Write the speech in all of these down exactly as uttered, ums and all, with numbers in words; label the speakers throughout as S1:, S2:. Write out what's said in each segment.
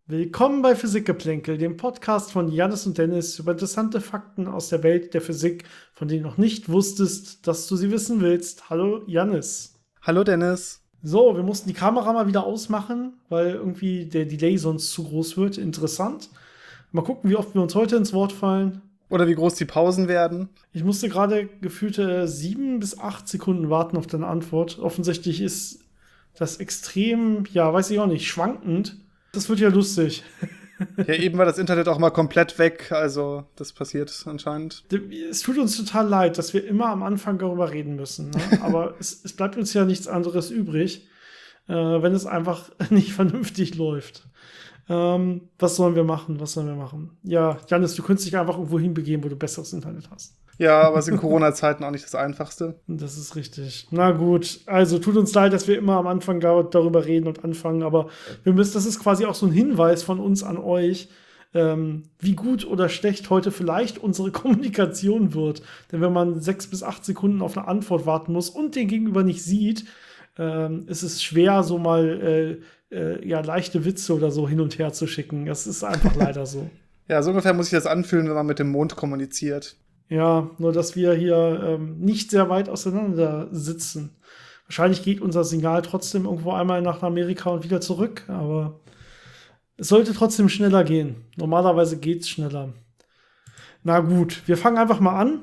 S1: Willkommen bei Physikgeplänkel, dem Podcast von Jannis und Dennis über interessante Fakten aus der Welt der Physik, von denen du noch nicht wusstest, dass du sie wissen willst. Hallo Jannis.
S2: Hallo Dennis.
S1: So, wir mussten die Kamera mal wieder ausmachen, weil irgendwie der Delay sonst zu groß wird. Interessant. Mal gucken, wie oft wir uns heute ins Wort fallen.
S2: Oder wie groß die Pausen werden.
S1: Ich musste gerade gefühlte sieben bis acht Sekunden warten auf deine Antwort. Offensichtlich ist das extrem, ja, weiß ich auch nicht, schwankend. Das wird ja lustig.
S2: Ja, eben war das Internet auch mal komplett weg, also das passiert anscheinend.
S1: Es tut uns total leid, dass wir immer am Anfang darüber reden müssen. Ne? Aber es, es bleibt uns ja nichts anderes übrig, äh, wenn es einfach nicht vernünftig läuft. Ähm, was sollen wir machen? Was sollen wir machen? Ja, Jannis, du könntest dich einfach irgendwo hinbegeben, wo du besseres Internet hast.
S2: Ja, aber es ist in Corona-Zeiten auch nicht das Einfachste.
S1: Das ist richtig. Na gut, also tut uns leid, dass wir immer am Anfang da, darüber reden und anfangen, aber wir müssen, das ist quasi auch so ein Hinweis von uns an euch, ähm, wie gut oder schlecht heute vielleicht unsere Kommunikation wird. Denn wenn man sechs bis acht Sekunden auf eine Antwort warten muss und den Gegenüber nicht sieht, ähm, ist es schwer, so mal äh, äh, ja, leichte Witze oder so hin und her zu schicken. Das ist einfach leider so.
S2: Ja, so ungefähr muss ich das anfühlen, wenn man mit dem Mond kommuniziert.
S1: Ja, nur dass wir hier ähm, nicht sehr weit auseinander sitzen. Wahrscheinlich geht unser Signal trotzdem irgendwo einmal nach Amerika und wieder zurück, aber es sollte trotzdem schneller gehen. Normalerweise geht's schneller. Na gut, wir fangen einfach mal an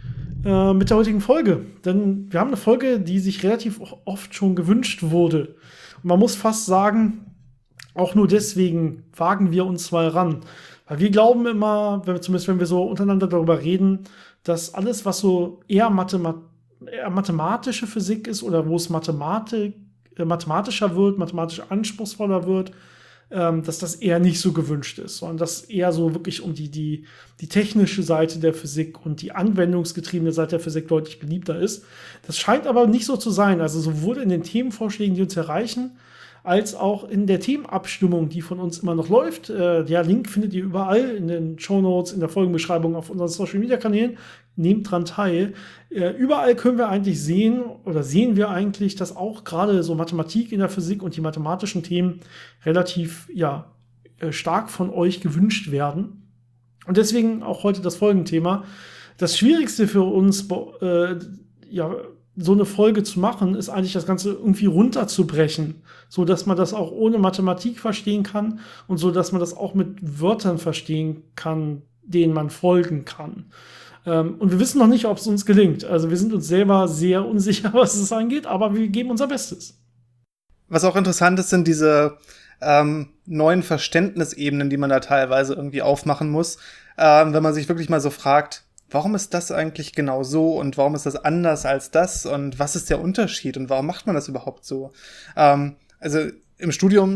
S1: äh, mit der heutigen Folge. Denn wir haben eine Folge, die sich relativ oft schon gewünscht wurde. Und man muss fast sagen, auch nur deswegen wagen wir uns mal ran. Weil wir glauben immer, wenn wir, zumindest wenn wir so untereinander darüber reden, dass alles, was so eher, Mathema- eher mathematische Physik ist oder wo es Mathematik, äh, mathematischer wird, mathematisch anspruchsvoller wird, ähm, dass das eher nicht so gewünscht ist, sondern dass eher so wirklich um die, die, die technische Seite der Physik und die anwendungsgetriebene Seite der Physik deutlich beliebter ist. Das scheint aber nicht so zu sein. Also sowohl in den Themenvorschlägen, die uns erreichen, als auch in der Themenabstimmung, die von uns immer noch läuft. Äh, der Link findet ihr überall in den Shownotes, in der Folgenbeschreibung auf unseren Social-Media-Kanälen. Nehmt dran teil. Äh, überall können wir eigentlich sehen, oder sehen wir eigentlich, dass auch gerade so Mathematik in der Physik und die mathematischen Themen relativ ja, äh, stark von euch gewünscht werden. Und deswegen auch heute das Folgenthema. Das Schwierigste für uns, äh, ja, so eine Folge zu machen, ist eigentlich das Ganze irgendwie runterzubrechen, so dass man das auch ohne Mathematik verstehen kann und so dass man das auch mit Wörtern verstehen kann, denen man folgen kann. Ähm, und wir wissen noch nicht, ob es uns gelingt. Also wir sind uns selber sehr unsicher, was es angeht, aber wir geben unser Bestes.
S2: Was auch interessant ist, sind diese ähm, neuen Verständnisebenen, die man da teilweise irgendwie aufmachen muss, ähm, wenn man sich wirklich mal so fragt, warum ist das eigentlich genau so und warum ist das anders als das und was ist der Unterschied und warum macht man das überhaupt so? Ähm, also im Studium,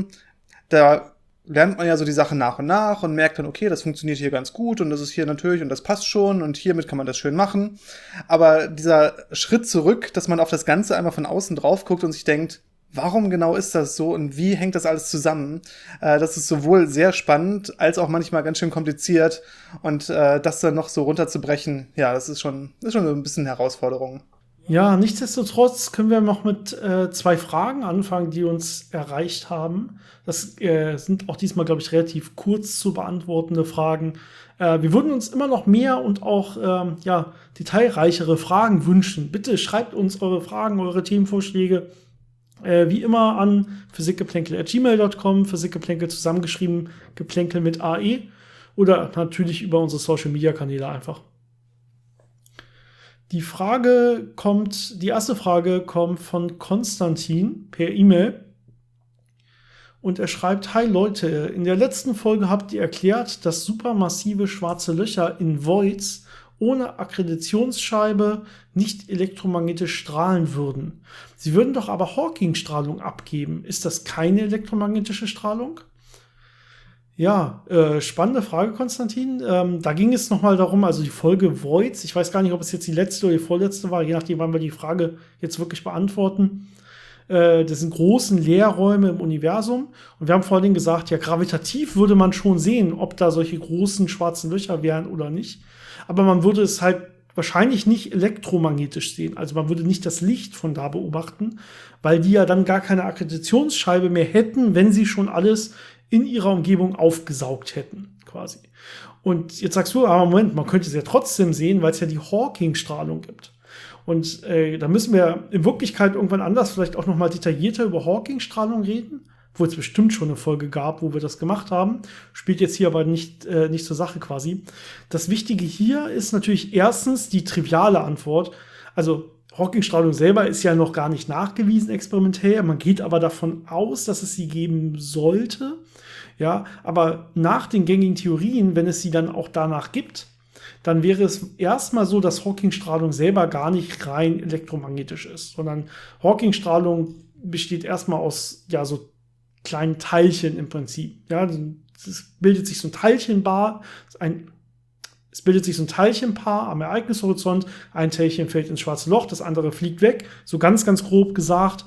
S2: da lernt man ja so die Sachen nach und nach und merkt dann, okay, das funktioniert hier ganz gut und das ist hier natürlich und das passt schon und hiermit kann man das schön machen. Aber dieser Schritt zurück, dass man auf das Ganze einmal von außen drauf guckt und sich denkt, warum genau ist das so und wie hängt das alles zusammen? Äh, das ist sowohl sehr spannend als auch manchmal ganz schön kompliziert und äh, das dann noch so runterzubrechen, ja, das ist schon, ist schon so ein bisschen Herausforderung.
S1: Ja, nichtsdestotrotz können wir noch mit äh, zwei Fragen anfangen, die uns erreicht haben. Das äh, sind auch diesmal, glaube ich, relativ kurz zu beantwortende Fragen. Äh, wir würden uns immer noch mehr und auch ähm, ja, detailreichere Fragen wünschen. Bitte schreibt uns eure Fragen, eure Themenvorschläge. Äh, wie immer an physikgeplänkel at gmail dot com, Physikgeplänkel zusammengeschrieben, Geplänkel mit A E oder natürlich über unsere Social-Media-Kanäle einfach. Die Frage kommt, die erste Frage kommt von Konstantin per E-Mail und er schreibt: Hi Leute, in der letzten Folge habt ihr erklärt, dass supermassive schwarze Löcher in Voids ohne Akkreditationsscheibe nicht elektromagnetisch strahlen würden. Sie würden doch aber Hawking-Strahlung abgeben. Ist das keine elektromagnetische Strahlung? Ja, äh, spannende Frage, Konstantin. Ähm, da ging es nochmal darum, also die Folge Voids, ich weiß gar nicht, ob es jetzt die letzte oder die vorletzte war, je nachdem, wann wir die Frage jetzt wirklich beantworten. Äh, das sind großen Leerräume im Universum. Und wir haben vor allen Dingen gesagt, ja, gravitativ würde man schon sehen, ob da solche großen schwarzen Löcher wären oder nicht. Aber man würde es halt wahrscheinlich nicht elektromagnetisch sehen. Also man würde nicht das Licht von da beobachten, weil die ja dann gar keine Akkreditationsscheibe mehr hätten, wenn sie schon alles in ihrer Umgebung aufgesaugt hätten, quasi. Und jetzt sagst du, aber Moment, man könnte es ja trotzdem sehen, weil es ja die Hawking-Strahlung gibt. Und äh, da müssen wir in Wirklichkeit irgendwann anders vielleicht auch noch mal detaillierter über Hawking-Strahlung reden, wo es bestimmt schon eine Folge gab, wo wir das gemacht haben. Spielt jetzt hier aber nicht, äh, nicht zur Sache quasi. Das Wichtige hier ist natürlich erstens die triviale Antwort. Also Hawking-Strahlung selber ist ja noch gar nicht nachgewiesen experimentell. Man geht aber davon aus, dass es sie geben sollte. Ja, aber nach den gängigen Theorien, wenn es sie dann auch danach gibt, dann wäre es erstmal so, dass Hawking-Strahlung selber gar nicht rein elektromagnetisch ist, sondern Hawking-Strahlung besteht erstmal aus ja so kleinen Teilchen im Prinzip. Ja, es bildet sich so ein Teilchenpaar, ein, es bildet sich so ein Teilchenpaar am Ereignishorizont. Ein Teilchen fällt ins schwarze Loch, das andere fliegt weg, so ganz, ganz grob gesagt.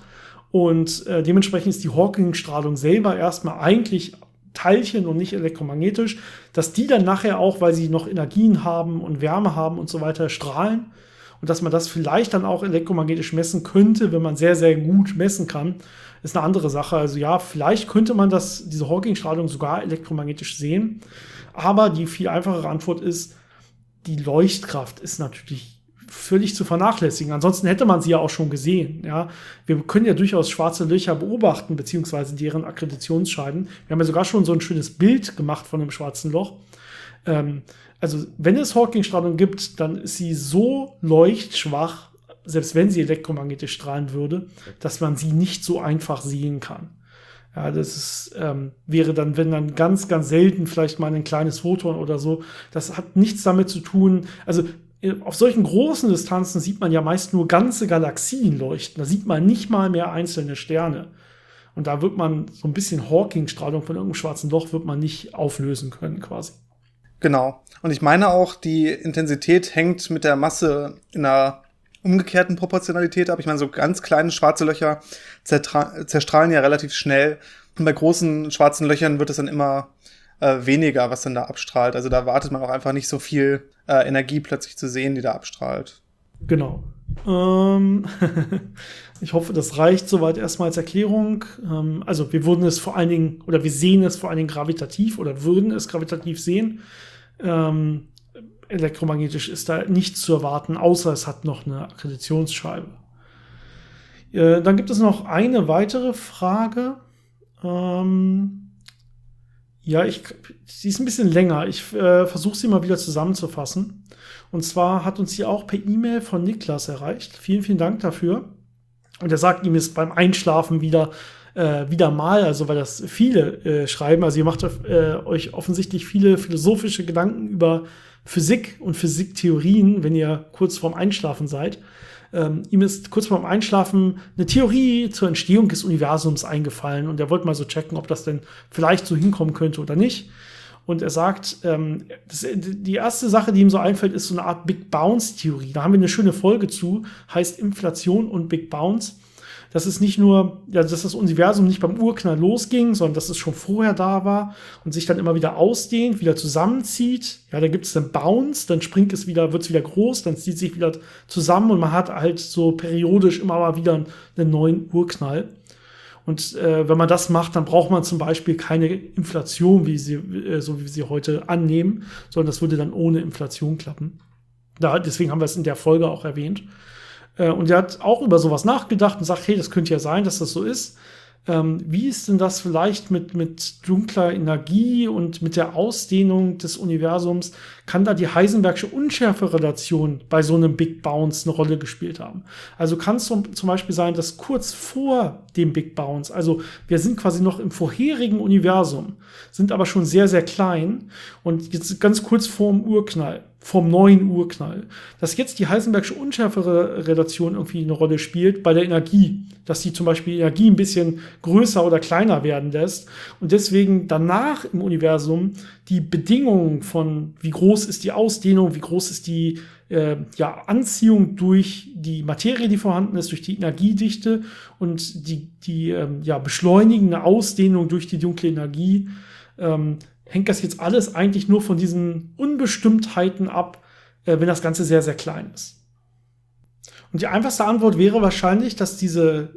S1: Und äh, dementsprechend ist die Hawking-Strahlung selber erstmal eigentlich Teilchen und nicht elektromagnetisch, dass die dann nachher auch, weil sie noch Energien haben und Wärme haben und so weiter, strahlen und dass man das vielleicht dann auch elektromagnetisch messen könnte, wenn man sehr, sehr gut messen kann, ist eine andere Sache. Also ja, vielleicht könnte man das, diese Hawking-Strahlung sogar elektromagnetisch sehen, aber die viel einfachere Antwort ist, die Leuchtkraft ist natürlich völlig zu vernachlässigen. Ansonsten hätte man sie ja auch schon gesehen. Ja, wir können ja durchaus schwarze Löcher beobachten, beziehungsweise deren Akkreditationsscheiben. Wir haben ja sogar schon so ein schönes Bild gemacht von einem schwarzen Loch. Ähm, also, wenn es Hawking-Strahlung gibt, dann ist sie so leuchtschwach, selbst wenn sie elektromagnetisch strahlen würde, dass man sie nicht so einfach sehen kann. Ja, das ist, ähm, wäre dann, wenn dann ganz, ganz selten vielleicht mal ein kleines Photon oder so. Das hat nichts damit zu tun. Also, auf solchen großen Distanzen sieht man ja meist nur ganze Galaxien leuchten. Da sieht man nicht mal mehr einzelne Sterne. Und da wird man so ein bisschen Hawking-Strahlung von irgendeinem schwarzen Loch wird man nicht auflösen können quasi.
S2: Genau. Und ich meine auch, die Intensität hängt mit der Masse in einer umgekehrten Proportionalität ab. Ich meine, so ganz kleine schwarze Löcher zertra- zerstrahlen ja relativ schnell. Und bei großen schwarzen Löchern wird es dann immer äh, weniger, was dann da abstrahlt. Also da wartet man auch einfach nicht so viel äh, Energie plötzlich zu sehen, die da abstrahlt.
S1: Genau. Ähm ich hoffe, das reicht soweit erstmal als Erklärung. Ähm, also wir würden es vor allen Dingen, oder wir sehen es vor allen Dingen gravitativ oder würden es gravitativ sehen. Ähm, elektromagnetisch ist da nichts zu erwarten, außer es hat noch eine Akkreditationsscheibe. Äh, dann gibt es noch eine weitere Frage. Ähm ja, ich, sie ist ein bisschen länger. Ich äh, versuche sie mal wieder zusammenzufassen. Und zwar hat uns hier auch per E-Mail von Niklas erreicht. Vielen, vielen Dank dafür. Und er sagt, ihm ist beim Einschlafen wieder, äh, wieder mal, also weil das viele äh, schreiben, also ihr macht äh, euch offensichtlich viele philosophische Gedanken über Physik und Physiktheorien, wenn ihr kurz vorm Einschlafen seid. Ähm, ihm ist kurz vorm Einschlafen eine Theorie zur Entstehung des Universums eingefallen und er wollte mal so checken, ob das denn vielleicht so hinkommen könnte oder nicht. Und er sagt, ähm, das, die erste Sache, die ihm so einfällt, ist so eine Art Big Bounce-Theorie. Da haben wir eine schöne Folge zu, heißt Inflation und Big Bounce. Das ist nicht nur, ja, dass das Universum nicht beim Urknall losging, sondern dass es schon vorher da war und sich dann immer wieder ausdehnt, wieder zusammenzieht. Ja, da gibt es dann Bounce, dann springt es wieder, wird es wieder groß, dann zieht es sich wieder zusammen und man hat halt so periodisch immer mal wieder einen neuen Urknall. Und äh, wenn man das macht, dann braucht man zum Beispiel keine Inflation, wie sie, äh, so wie wir sie heute annehmen, sondern das würde dann ohne Inflation klappen. Da, deswegen haben wir es in der Folge auch erwähnt. Äh, und er hat auch über sowas nachgedacht und sagt, hey, das könnte ja sein, dass das so ist. Ähm, wie ist denn das vielleicht mit, mit dunkler Energie und mit der Ausdehnung des Universums? Kann da die Heisenbergsche Unschärferelation bei so einem Big Bounce eine Rolle gespielt haben? Also kann es zum, zum Beispiel sein, dass kurz vor dem Big Bounce, also wir sind quasi noch im vorherigen Universum, sind aber schon sehr, sehr klein und jetzt ganz kurz vor dem Urknall, vom neuen Urknall, dass jetzt die Heisenbergsche Unschärferelation irgendwie eine Rolle spielt bei der Energie, dass die zum Beispiel Energie ein bisschen größer oder kleiner werden lässt und deswegen danach im Universum die Bedingungen von wie groß ist die Ausdehnung, wie groß ist die äh, ja, Anziehung durch die Materie, die vorhanden ist, durch die Energiedichte und die, die ähm, ja, beschleunigende Ausdehnung durch die dunkle Energie, ähm, hängt das jetzt alles eigentlich nur von diesen Unbestimmtheiten ab, äh, wenn das Ganze sehr, sehr klein ist. Und die einfachste Antwort wäre wahrscheinlich, dass diese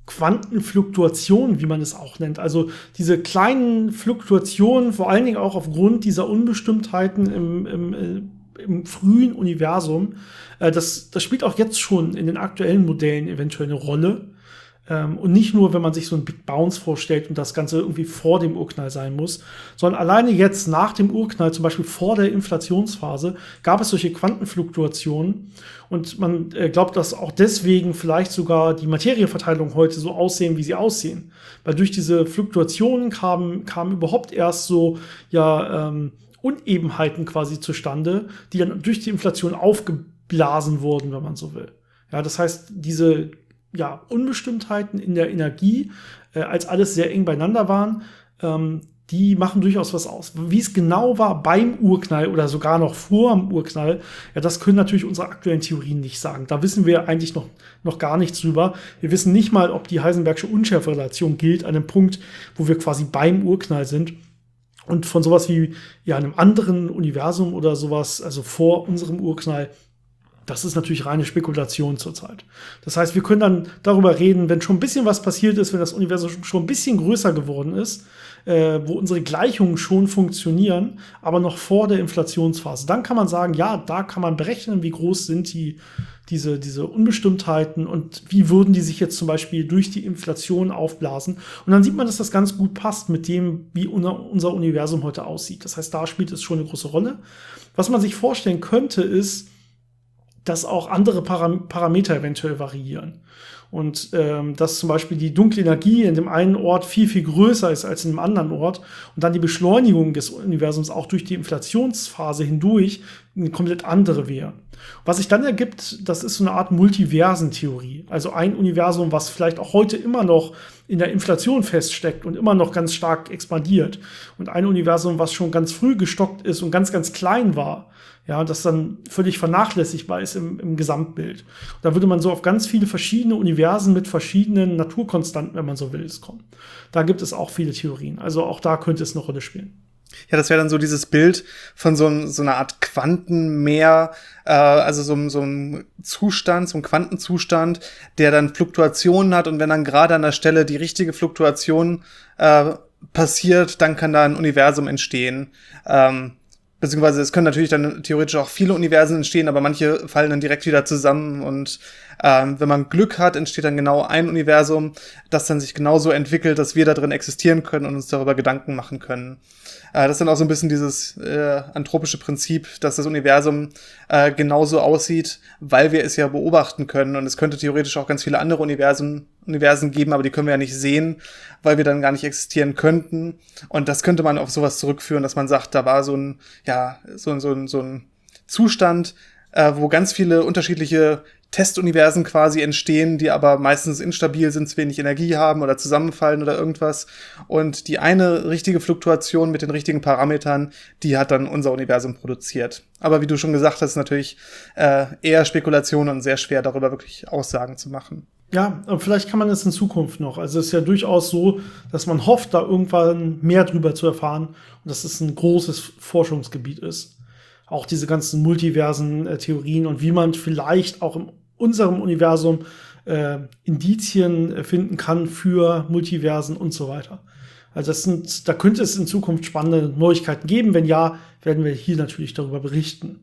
S1: Quantenfluktuationen, wie man es auch nennt. Also diese kleinen Fluktuationen, vor allen Dingen auch aufgrund dieser Unbestimmtheiten im, im, äh, im frühen Universum, äh, das, das spielt auch jetzt schon in den aktuellen Modellen eventuell eine Rolle. Ähm, und nicht nur, wenn man sich so einen Big Bounce vorstellt und das Ganze irgendwie vor dem Urknall sein muss, sondern alleine jetzt nach dem Urknall, zum Beispiel vor der Inflationsphase, gab es solche Quantenfluktuationen. Und man äh, glaubt, dass auch deswegen vielleicht sogar die Materieverteilung heute so aussehen, wie sie aussehen. Weil durch diese Fluktuationen kamen, kamen überhaupt erst so, ja, ähm, Unebenheiten quasi zustande, die dann durch die Inflation aufgeblasen wurden, wenn man so will. Ja, das heißt, diese ja, Unbestimmtheiten in der Energie, äh, als alles sehr eng beieinander waren, ähm, die machen durchaus was aus. Wie es genau war beim Urknall oder sogar noch vor dem Urknall, ja, das können natürlich unsere aktuellen Theorien nicht sagen. Da wissen wir eigentlich noch, noch gar nichts drüber. Wir wissen nicht mal, ob die Heisenbergsche Unschärferelation gilt, an einem Punkt, wo wir quasi beim Urknall sind. Und von sowas wie ja, einem anderen Universum oder sowas, also vor unserem Urknall, das ist natürlich reine Spekulation zurzeit. Das heißt, wir können dann darüber reden, wenn schon ein bisschen was passiert ist, wenn das Universum schon ein bisschen größer geworden ist, äh, wo unsere Gleichungen schon funktionieren, aber noch vor der Inflationsphase. Dann kann man sagen, ja, da kann man berechnen, wie groß sind die, diese, diese Unbestimmtheiten und wie würden die sich jetzt zum Beispiel durch die Inflation aufblasen. Und dann sieht man, dass das ganz gut passt mit dem, wie unser Universum heute aussieht. Das heißt, da spielt es schon eine große Rolle. Was man sich vorstellen könnte, ist, dass auch andere Param- Parameter eventuell variieren. Und ähm, dass zum Beispiel die dunkle Energie in dem einen Ort viel, viel größer ist als in einem anderen Ort und dann die Beschleunigung des Universums auch durch die Inflationsphase hindurch eine komplett andere wäre. Was sich dann ergibt, das ist so eine Art Multiversentheorie. Also ein Universum, was vielleicht auch heute immer noch in der Inflation feststeckt und immer noch ganz stark expandiert. Und ein Universum, was schon ganz früh gestockt ist und ganz, ganz klein war. Ja, das dann völlig vernachlässigbar ist im, im Gesamtbild. Da würde man so auf ganz viele verschiedene Universen mit verschiedenen Naturkonstanten, wenn man so will, kommen. Da gibt es auch viele Theorien. Also auch da könnte es eine Rolle spielen.
S2: Ja, das wäre dann so dieses Bild von so, ein, so einer Art Quantenmeer, äh, also so, so ein Zustand, so ein Quantenzustand, der dann Fluktuationen hat und wenn dann gerade an der Stelle die richtige Fluktuation äh, passiert, dann kann da ein Universum entstehen. Ähm, Beziehungsweise es können natürlich dann theoretisch auch viele Universen entstehen, aber manche fallen dann direkt wieder zusammen und ähm, wenn man Glück hat, entsteht dann genau ein Universum, das dann sich genauso entwickelt, dass wir da drin existieren können und uns darüber Gedanken machen können. Äh, das ist dann auch so ein bisschen dieses äh, anthropische Prinzip, dass das Universum äh, genauso aussieht, weil wir es ja beobachten können und es könnte theoretisch auch ganz viele andere Universen, Universen geben, aber die können wir ja nicht sehen, weil wir dann gar nicht existieren könnten. Und das könnte man auf sowas zurückführen, dass man sagt, da war so ein, ja, so ein, so ein, so ein Zustand, äh, wo ganz viele unterschiedliche Testuniversen quasi entstehen, die aber meistens instabil sind, zu wenig Energie haben oder zusammenfallen oder irgendwas. Und die eine richtige Fluktuation mit den richtigen Parametern, die hat dann unser Universum produziert. Aber wie du schon gesagt hast, natürlich äh, eher Spekulation und sehr schwer, darüber wirklich Aussagen zu machen.
S1: Ja, aber vielleicht kann man es in Zukunft noch. Also es ist ja durchaus so, dass man hofft, da irgendwann mehr drüber zu erfahren und dass es ein großes Forschungsgebiet ist. Auch diese ganzen multiversen äh, Theorien und wie man vielleicht auch in unserem Universum äh, Indizien äh, finden kann für Multiversen und so weiter. Also das sind, da könnte es in Zukunft spannende Neuigkeiten geben. Wenn ja, werden wir hier natürlich darüber berichten.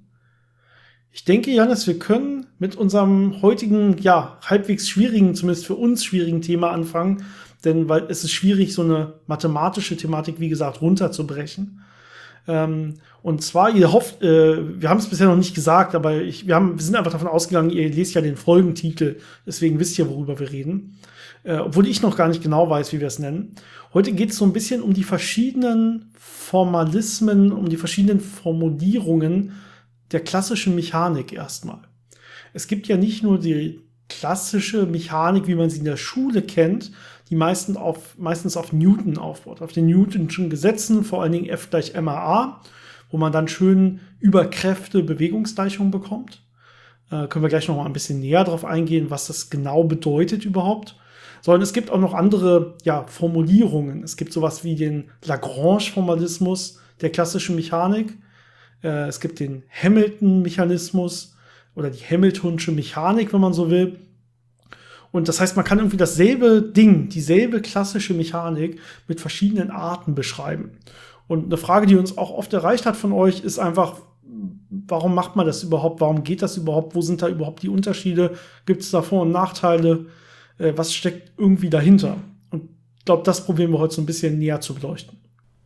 S1: Ich denke, Jannis, wir können mit unserem heutigen, ja, halbwegs schwierigen, zumindest für uns schwierigen Thema anfangen. Denn weil es ist schwierig, so eine mathematische Thematik, wie gesagt, runterzubrechen. Ähm, und zwar, ihr hofft, äh, wir haben es bisher noch nicht gesagt, aber ich, wir, haben, wir sind einfach davon ausgegangen, ihr lest ja den Folgentitel, deswegen wisst ihr, worüber wir reden. Äh, obwohl ich noch gar nicht genau weiß, wie wir es nennen. Heute geht es so ein bisschen um die verschiedenen Formalismen, um die verschiedenen Formulierungen der klassischen Mechanik erstmal. Es gibt ja nicht nur die klassische Mechanik, wie man sie in der Schule kennt, die meistens auf, meistens auf Newton aufbaut, auf den Newtonschen Gesetzen, vor allen Dingen F gleich ma a, wo man dann schön über Kräfte Bewegungsgleichungen bekommt. Äh, können wir gleich noch mal ein bisschen näher drauf eingehen, was das genau bedeutet überhaupt. Sondern es gibt auch noch andere ja, Formulierungen. Es gibt sowas wie den Lagrange-Formalismus der klassischen Mechanik. Äh, es gibt den Hamilton-Mechanismus oder die Hamiltonsche Mechanik, wenn man so will. Und das heißt, man kann irgendwie dasselbe Ding, dieselbe klassische Mechanik mit verschiedenen Arten beschreiben. Und eine Frage, die uns auch oft erreicht hat von euch, ist einfach, warum macht man das überhaupt? Warum geht das überhaupt? Wo sind da überhaupt die Unterschiede? Gibt es da Vor- und Nachteile? Äh, was steckt irgendwie dahinter? Und ich glaube, das probieren wir heute so ein bisschen näher zu beleuchten.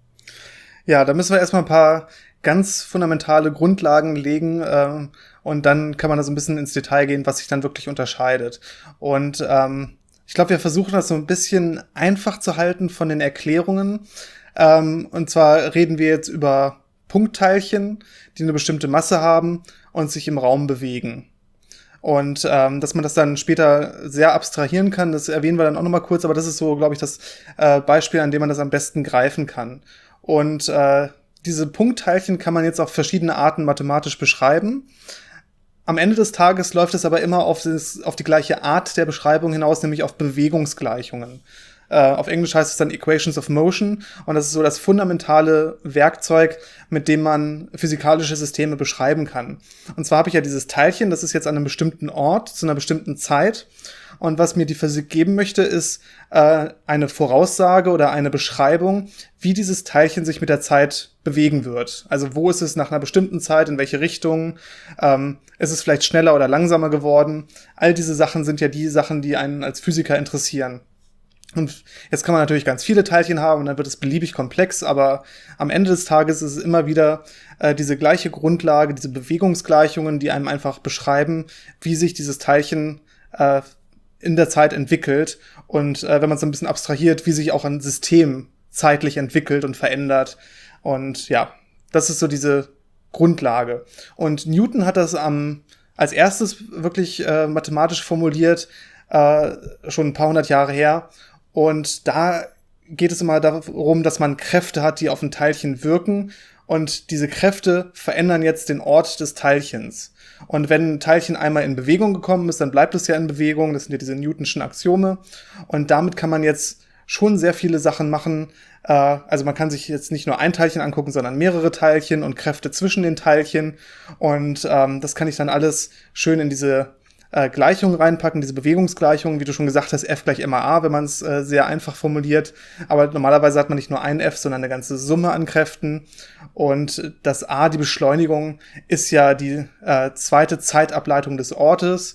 S2: Ja, da müssen wir erstmal ein paar ganz fundamentale Grundlagen legen, ähm, und dann kann man da so ein bisschen ins Detail gehen, was sich dann wirklich unterscheidet. Und ähm, ich glaube, wir versuchen das so ein bisschen einfach zu halten von den Erklärungen. Ähm, und zwar reden wir jetzt über Punktteilchen, die eine bestimmte Masse haben und sich im Raum bewegen. Und ähm, dass man das dann später sehr abstrahieren kann, das erwähnen wir dann auch noch mal kurz, aber das ist so, glaube ich, das äh, Beispiel, an dem man das am besten greifen kann. Und äh, diese Punktteilchen kann man jetzt auf verschiedene Arten mathematisch beschreiben. Am Ende des Tages läuft es aber immer auf, das, auf die gleiche Art der Beschreibung hinaus, nämlich auf Bewegungsgleichungen. Uh, auf Englisch heißt es dann Equations of Motion, und das ist so das fundamentale Werkzeug, mit dem man physikalische Systeme beschreiben kann. Und zwar habe ich ja dieses Teilchen, das ist jetzt an einem bestimmten Ort, zu einer bestimmten Zeit, und was mir die Physik geben möchte, ist uh, eine Voraussage oder eine Beschreibung, wie dieses Teilchen sich mit der Zeit bewegen wird. Also wo ist es nach einer bestimmten Zeit, in welche Richtung, ähm, ist es vielleicht schneller oder langsamer geworden. All diese Sachen sind ja die Sachen, die einen als Physiker interessieren. Und jetzt kann man natürlich ganz viele Teilchen haben und dann wird es beliebig komplex, aber am Ende des Tages ist es immer wieder äh, diese gleiche Grundlage, diese Bewegungsgleichungen, die einem einfach beschreiben, wie sich dieses Teilchen äh, in der Zeit entwickelt und äh, wenn man es ein bisschen abstrahiert, wie sich auch ein System zeitlich entwickelt und verändert. Und ja, das ist so diese Grundlage. Und Newton hat das am als erstes wirklich äh, mathematisch formuliert, äh, schon ein paar hundert Jahre her. Und da geht es immer darum, dass man Kräfte hat, die auf ein Teilchen wirken. Und diese Kräfte verändern jetzt den Ort des Teilchens. Und wenn ein Teilchen einmal in Bewegung gekommen ist, dann bleibt es ja in Bewegung. Das sind ja diese Newtonschen Axiome. Und damit kann man jetzt schon sehr viele Sachen machen. Äh, also man kann sich jetzt nicht nur ein Teilchen angucken, sondern mehrere Teilchen und Kräfte zwischen den Teilchen. Und ähm, das kann ich dann alles schön in diese Äh, Gleichungen reinpacken, diese Bewegungsgleichungen, wie du schon gesagt hast, F gleich M A A, wenn man es äh, sehr einfach formuliert. Aber normalerweise hat man nicht nur ein F, sondern eine ganze Summe an Kräften. Und das A, die Beschleunigung, ist ja die äh, zweite Zeitableitung des Ortes.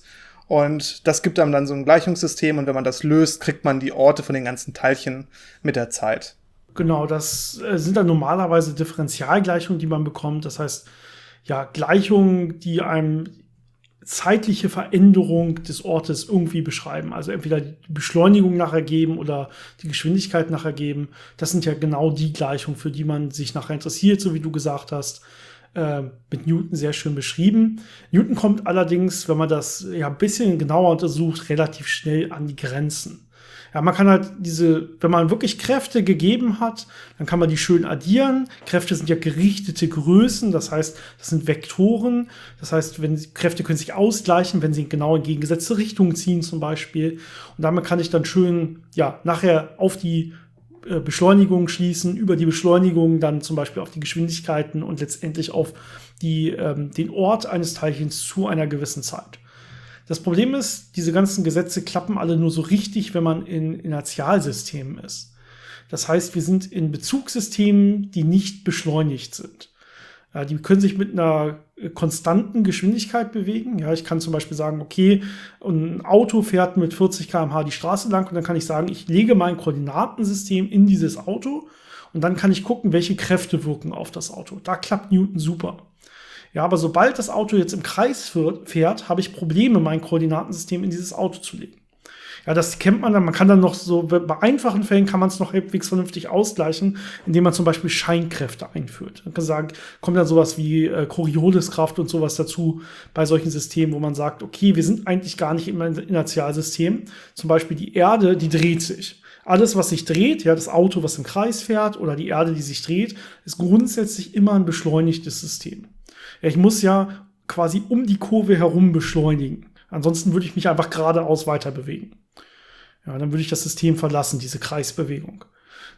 S2: Und das gibt einem dann so ein Gleichungssystem. Und wenn man das löst, kriegt man die Orte von den ganzen Teilchen mit der Zeit.
S1: Genau, das äh, sind dann normalerweise Differentialgleichungen, die man bekommt. Das heißt, ja, Gleichungen, die einem zeitliche Veränderung des Ortes irgendwie beschreiben. Also entweder die Beschleunigung nachher geben oder die Geschwindigkeit nachher geben. Das sind ja genau die Gleichungen, für die man sich nachher interessiert, so wie du gesagt hast. Äh, mit Newton sehr schön beschrieben. Newton kommt allerdings, wenn man das ja ein bisschen genauer untersucht, relativ schnell an die Grenzen. Ja, man kann halt diese, wenn man wirklich Kräfte gegeben hat, dann kann man die schön addieren. Kräfte sind ja gerichtete Größen, das heißt, das sind Vektoren. Das heißt, wenn Kräfte können sich ausgleichen, wenn sie genau in gegengesetzte Richtungen ziehen zum Beispiel. Und damit kann ich dann schön, ja, nachher auf die äh, Beschleunigung schließen, über die Beschleunigung dann zum Beispiel auf die Geschwindigkeiten und letztendlich auf die, ähm, den Ort eines Teilchens zu einer gewissen Zeit. Das Problem ist, diese ganzen Gesetze klappen alle nur so richtig, wenn man in Inertialsystemen ist. Das heißt, wir sind in Bezugssystemen, die nicht beschleunigt sind. Ja, die können sich mit einer konstanten Geschwindigkeit bewegen. Ja, ich kann zum Beispiel sagen, okay, ein Auto fährt mit vierzig Kilometer pro Stunde die Straße lang und dann kann ich sagen, ich lege mein Koordinatensystem in dieses Auto und dann kann ich gucken, welche Kräfte wirken auf das Auto. Da klappt Newton super. Ja, aber sobald das Auto jetzt im Kreis fährt, habe ich Probleme, mein Koordinatensystem in dieses Auto zu legen. Ja, das kennt man dann. Man kann dann noch so, bei einfachen Fällen kann man es noch halbwegs vernünftig ausgleichen, indem man zum Beispiel Scheinkräfte einführt. Man kann sagen, kommt dann sowas wie äh, Corioliskraft und sowas dazu bei solchen Systemen, wo man sagt, okay, wir sind eigentlich gar nicht im Inertialsystem. Zum Beispiel die Erde, die dreht sich. Alles, was sich dreht, ja, das Auto, was im Kreis fährt oder die Erde, die sich dreht, ist grundsätzlich immer ein beschleunigtes System. Ja, ich muss ja quasi um die Kurve herum beschleunigen. Ansonsten würde ich mich einfach geradeaus weiter bewegen. Ja, dann würde ich das System verlassen, diese Kreisbewegung.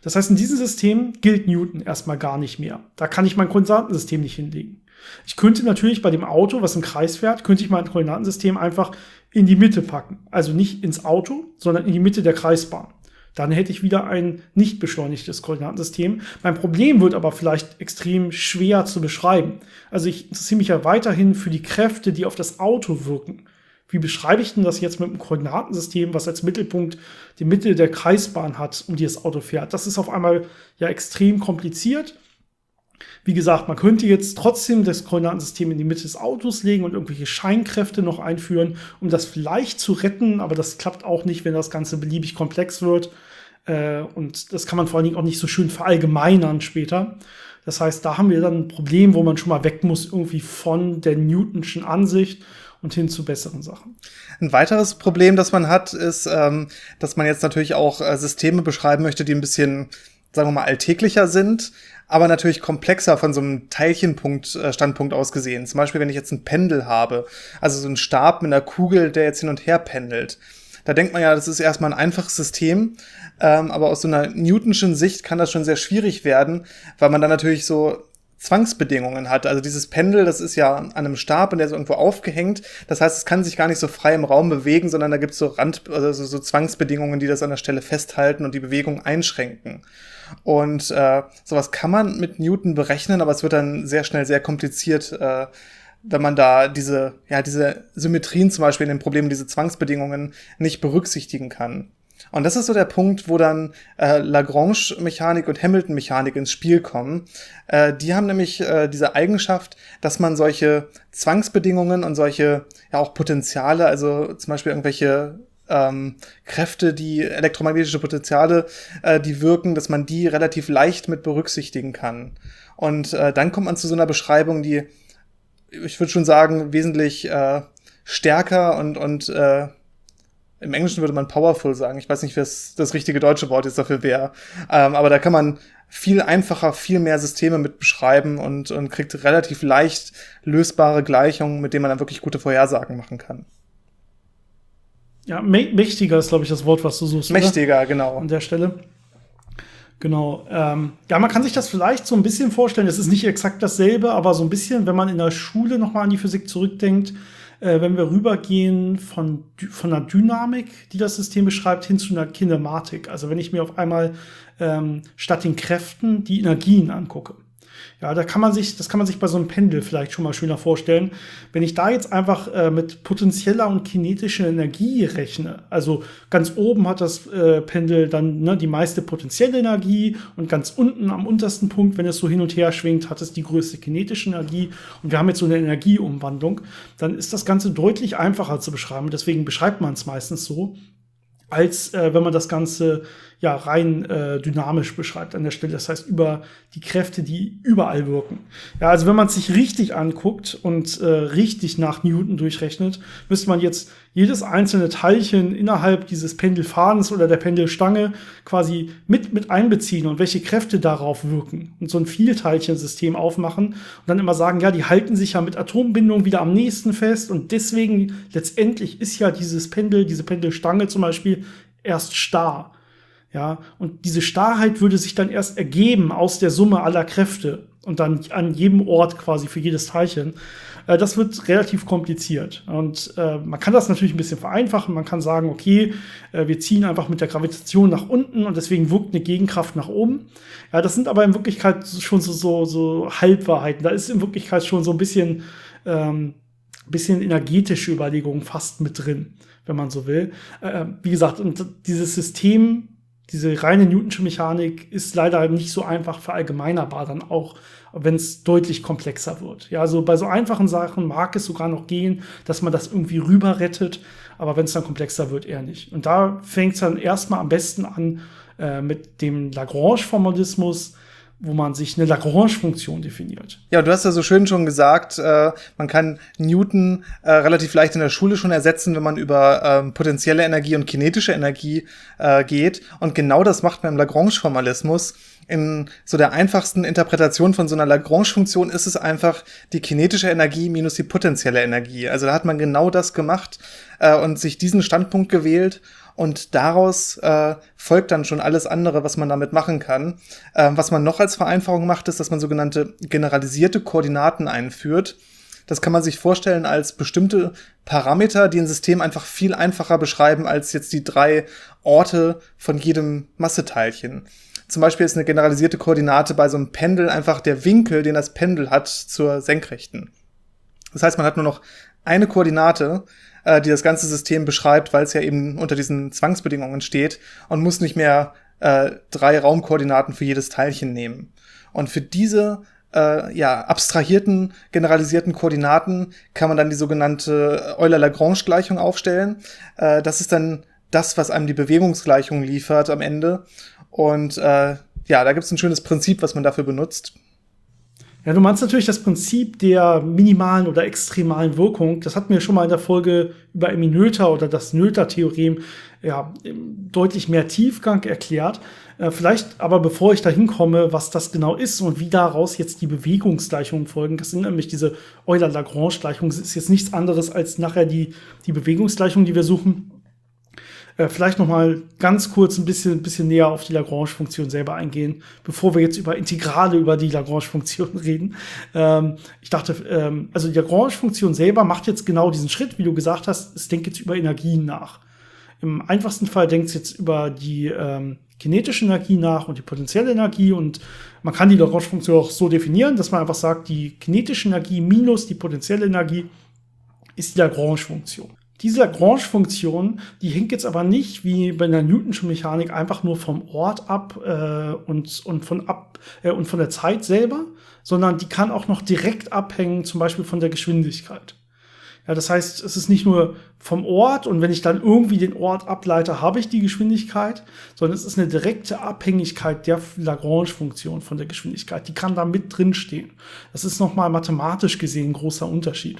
S1: Das heißt, in diesem System gilt Newton erstmal gar nicht mehr. Da kann ich mein Koordinatensystem nicht hinlegen. Ich könnte natürlich bei dem Auto, was im Kreis fährt, könnte ich mein Koordinatensystem einfach in die Mitte packen. Also nicht ins Auto, sondern in die Mitte der Kreisbahn. Dann hätte ich wieder ein nicht beschleunigtes Koordinatensystem. Mein Problem wird aber vielleicht extrem schwer zu beschreiben. Also ich interessiere mich ja weiterhin für die Kräfte, die auf das Auto wirken. Wie beschreibe ich denn das jetzt mit einem Koordinatensystem, was als Mittelpunkt die Mitte der Kreisbahn hat, um die das Auto fährt? Das ist auf einmal ja extrem kompliziert. Wie gesagt, man könnte jetzt trotzdem das Koordinatensystem in die Mitte des Autos legen und irgendwelche Scheinkräfte noch einführen, um das vielleicht zu retten, aber das klappt auch nicht, wenn das Ganze beliebig komplex wird. Äh, und das kann man vor allen Dingen auch nicht so schön verallgemeinern später. Das heißt, da haben wir dann ein Problem, wo man schon mal weg muss irgendwie von der Newtonschen Ansicht und hin zu besseren Sachen.
S2: Ein weiteres Problem, das man hat, ist, ähm, dass man jetzt natürlich auch äh, Systeme beschreiben möchte, die ein bisschen, sagen wir mal, alltäglicher sind, aber natürlich komplexer von so einem Teilchenpunkt, äh, Standpunkt aus gesehen. Zum Beispiel, wenn ich jetzt ein Pendel habe, also so einen Stab mit einer Kugel, der jetzt hin und her pendelt. Da denkt man ja, das ist erstmal ein einfaches System, ähm, aber aus so einer Newtonschen Sicht kann das schon sehr schwierig werden, weil man dann natürlich so Zwangsbedingungen hat. Also dieses Pendel, das ist ja an einem Stab und der ist irgendwo aufgehängt. Das heißt, es kann sich gar nicht so frei im Raum bewegen, sondern da gibt es so Rand, also so Zwangsbedingungen, die das an der Stelle festhalten und die Bewegung einschränken. Und äh, sowas kann man mit Newton berechnen, aber es wird dann sehr schnell sehr kompliziert, äh, wenn man da diese, ja, diese Symmetrien zum Beispiel in den Problemen, diese Zwangsbedingungen nicht berücksichtigen kann. Und das ist so der Punkt, wo dann äh, Lagrange-Mechanik und Hamilton-Mechanik ins Spiel kommen. Äh, die haben nämlich äh, diese Eigenschaft, dass man solche Zwangsbedingungen und solche, ja auch Potenziale, also zum Beispiel irgendwelche ähm, Kräfte, die elektromagnetische Potenziale, äh, die wirken, dass man die relativ leicht mit berücksichtigen kann. Und äh, dann kommt man zu so einer Beschreibung, die, ich würde schon sagen, wesentlich äh, stärker und, und äh, im Englischen würde man powerful sagen. Ich weiß nicht, was das richtige deutsche Wort jetzt dafür wäre. Ähm, aber da kann man viel einfacher, viel mehr Systeme mit beschreiben und, und kriegt relativ leicht lösbare Gleichungen, mit denen man dann wirklich gute Vorhersagen machen kann.
S1: Ja, mächtiger ist, glaube ich, das Wort, was du suchst.
S2: Mächtiger,
S1: oder?
S2: Genau.
S1: An der Stelle. Genau. Ähm, ja, man kann sich das vielleicht so ein bisschen vorstellen. Es ist nicht exakt dasselbe, aber so ein bisschen, wenn man in der Schule nochmal an die Physik zurückdenkt, äh, wenn wir rübergehen von, von einer Dynamik, die das System beschreibt, hin zu einer Kinematik. Also wenn ich mir auf einmal ähm, statt den Kräften die Energien angucke. Ja, da kann man sich, das kann man sich bei so einem Pendel vielleicht schon mal schöner vorstellen. Wenn ich da jetzt einfach äh, mit potenzieller und kinetischer Energie rechne, also ganz oben hat das äh, Pendel dann ne, die meiste potenzielle Energie und ganz unten am untersten Punkt, wenn es so hin und her schwingt, hat es die größte kinetische Energie und wir haben jetzt so eine Energieumwandlung, dann ist das Ganze deutlich einfacher zu beschreiben. Deswegen beschreibt man es meistens so, als äh, wenn man das Ganze ja rein äh, dynamisch beschreibt an der Stelle. Das heißt, über die Kräfte, die überall wirken. Ja, also wenn man es sich richtig anguckt und äh, richtig nach Newton durchrechnet, müsste man jetzt jedes einzelne Teilchen innerhalb dieses Pendelfadens oder der Pendelstange quasi mit, mit einbeziehen und welche Kräfte darauf wirken. Und so ein Vielteilchensystem aufmachen und dann immer sagen, ja, die halten sich ja mit Atombindung wieder am nächsten fest und deswegen letztendlich ist ja dieses Pendel, diese Pendelstange zum Beispiel erst starr. Ja, und diese Starrheit würde sich dann erst ergeben aus der Summe aller Kräfte und dann an jedem Ort quasi für jedes Teilchen. Äh, das wird relativ kompliziert. Und äh, man kann das natürlich ein bisschen vereinfachen. Man kann sagen, okay, äh, wir ziehen einfach mit der Gravitation nach unten und deswegen wirkt eine Gegenkraft nach oben. Ja, das sind aber in Wirklichkeit schon so, so, so Halbwahrheiten. Da ist in Wirklichkeit schon so ein bisschen, ähm, bisschen energetische Überlegungen fast mit drin, wenn man so will. Äh, wie gesagt, und dieses System, diese reine Newtonsche Mechanik ist leider nicht so einfach verallgemeinerbar, dann auch, wenn es deutlich komplexer wird. Ja, also bei so einfachen Sachen mag es sogar noch gehen, dass man das irgendwie rüber rettet, aber wenn es dann komplexer wird, eher nicht. Und da fängt es dann erstmal am besten an äh, mit dem Lagrange-Formalismus, wo man sich eine Lagrange-Funktion definiert.
S2: Ja, du hast ja so schön schon gesagt, äh, man kann Newton äh, relativ leicht in der Schule schon ersetzen, wenn man über ähm, potenzielle Energie und kinetische Energie äh, geht. Und genau das macht man im Lagrange-Formalismus. In so der einfachsten Interpretation von so einer Lagrange-Funktion ist es einfach die kinetische Energie minus die potenzielle Energie. Also da hat man genau das gemacht äh, und sich diesen Standpunkt gewählt. Und daraus äh, folgt dann schon alles andere, was man damit machen kann. Ähm, was man noch als Vereinfachung macht, ist, dass man sogenannte generalisierte Koordinaten einführt. Das kann man sich vorstellen als bestimmte Parameter, die ein System einfach viel einfacher beschreiben als jetzt die drei Orte von jedem Masseteilchen. Zum Beispiel ist eine generalisierte Koordinate bei so einem Pendel einfach der Winkel, den das Pendel hat zur Senkrechten. Das heißt, man hat nur noch eine Koordinate, äh, die das ganze System beschreibt, weil es ja eben unter diesen Zwangsbedingungen steht und muss nicht mehr äh, drei Raumkoordinaten für jedes Teilchen nehmen. Und für diese äh, ja, abstrahierten, generalisierten Koordinaten kann man dann die sogenannte Euler-Lagrange-Gleichung aufstellen. Äh, das ist dann das, was einem die Bewegungsgleichung liefert am Ende. Und äh, ja, da gibt es ein schönes Prinzip, was man dafür benutzt.
S1: Ja, du meinst natürlich das Prinzip der minimalen oder extremalen Wirkung. Das hatten wir schon mal in der Folge über Emmy Noether oder das Noether-Theorem ja, deutlich mehr Tiefgang erklärt. Äh, vielleicht aber, bevor ich da hinkomme, was das genau ist und wie daraus jetzt die Bewegungsgleichungen folgen. Das sind nämlich diese Euler-Lagrange-Gleichungen. Das ist jetzt nichts anderes als nachher die, die Bewegungsgleichung, die wir suchen. Äh, vielleicht noch mal ganz kurz ein bisschen, ein bisschen näher auf die Lagrange-Funktion selber eingehen, bevor wir jetzt über Integrale über die Lagrange-Funktion reden. Ähm, ich dachte, ähm, also die Lagrange-Funktion selber macht jetzt genau diesen Schritt, wie du gesagt hast, es denkt jetzt über Energien nach. Im einfachsten Fall denkt es jetzt über die ähm, kinetische Energie nach und die potenzielle Energie, und man kann die Lagrange-Funktion auch so definieren, dass man einfach sagt, die kinetische Energie minus die potenzielle Energie ist die Lagrange-Funktion. Diese Lagrange-Funktion, die hängt jetzt aber nicht wie bei der Newtonschen Mechanik einfach nur vom Ort ab äh, und, und, von ab, äh, und von der Zeit selber, sondern die kann auch noch direkt abhängen, zum Beispiel von der Geschwindigkeit. Ja, das heißt, es ist nicht nur vom Ort, und wenn ich dann irgendwie den Ort ableite, habe ich die Geschwindigkeit, sondern es ist eine direkte Abhängigkeit der Lagrange-Funktion von der Geschwindigkeit. Die kann da mit drin stehen. Das ist nochmal mathematisch gesehen ein großer Unterschied.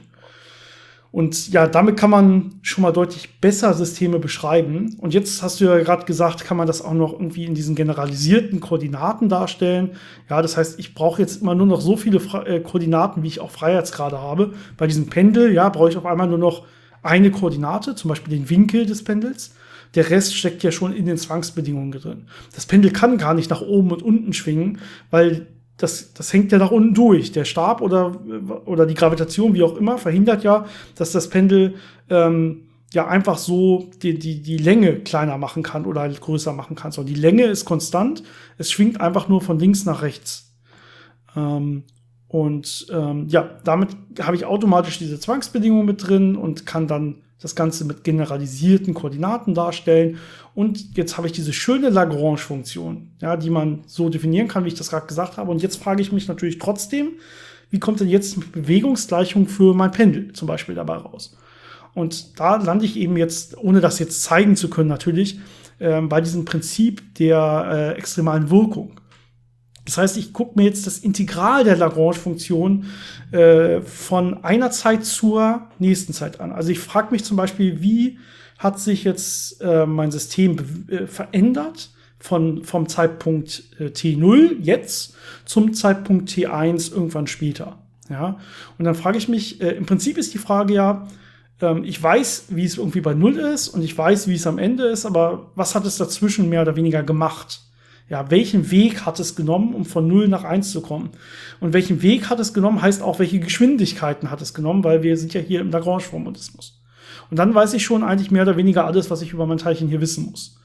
S1: Und ja, damit kann man schon mal deutlich besser Systeme beschreiben. Und jetzt hast du ja gerade gesagt, kann man das auch noch irgendwie in diesen generalisierten Koordinaten darstellen. Ja, das heißt, ich brauche jetzt immer nur noch so viele Fre- äh, Koordinaten, wie ich auch Freiheitsgrade habe. Bei diesem Pendel, ja, brauche ich auf einmal nur noch eine Koordinate, zum Beispiel den Winkel des Pendels. Der Rest steckt ja schon in den Zwangsbedingungen drin. Das Pendel kann gar nicht nach oben und unten schwingen, weil Das, das hängt ja nach unten durch. Der Stab oder, oder die Gravitation, wie auch immer, verhindert ja, dass das Pendel ähm, ja einfach so die, die, die Länge kleiner machen kann oder halt größer machen kann. Sondern die Länge ist konstant. Es schwingt einfach nur von links nach rechts. Ähm, und ähm, ja, damit habe ich automatisch diese Zwangsbedingungen mit drin und kann dann das Ganze mit generalisierten Koordinaten darstellen. Und jetzt habe ich diese schöne Lagrange-Funktion, ja, die man so definieren kann, wie ich das gerade gesagt habe. Und jetzt frage ich mich natürlich trotzdem, wie kommt denn jetzt eine Bewegungsgleichung für mein Pendel zum Beispiel dabei raus? Und da lande ich eben jetzt, ohne das jetzt zeigen zu können natürlich, äh, bei diesem Prinzip der äh, extremalen Wirkung. Das heißt, ich gucke mir jetzt das Integral der Lagrange-Funktion äh, von einer Zeit zur nächsten Zeit an. Also ich frage mich zum Beispiel, wie hat sich jetzt äh, mein System äh, verändert von, vom Zeitpunkt äh, T null jetzt zum Zeitpunkt T eins irgendwann später. Ja? Und dann frage ich mich, äh, im Prinzip ist die Frage ja, äh, ich weiß, wie es irgendwie bei null ist und ich weiß, wie es am Ende ist, aber was hat es dazwischen mehr oder weniger gemacht? Ja, welchen Weg hat es genommen, um von null nach eins zu kommen? Und welchen Weg hat es genommen, heißt auch, welche Geschwindigkeiten hat es genommen, weil wir sind ja hier im Lagrange-Formalismus. Und dann weiß ich schon eigentlich mehr oder weniger alles, was ich über mein Teilchen hier wissen muss.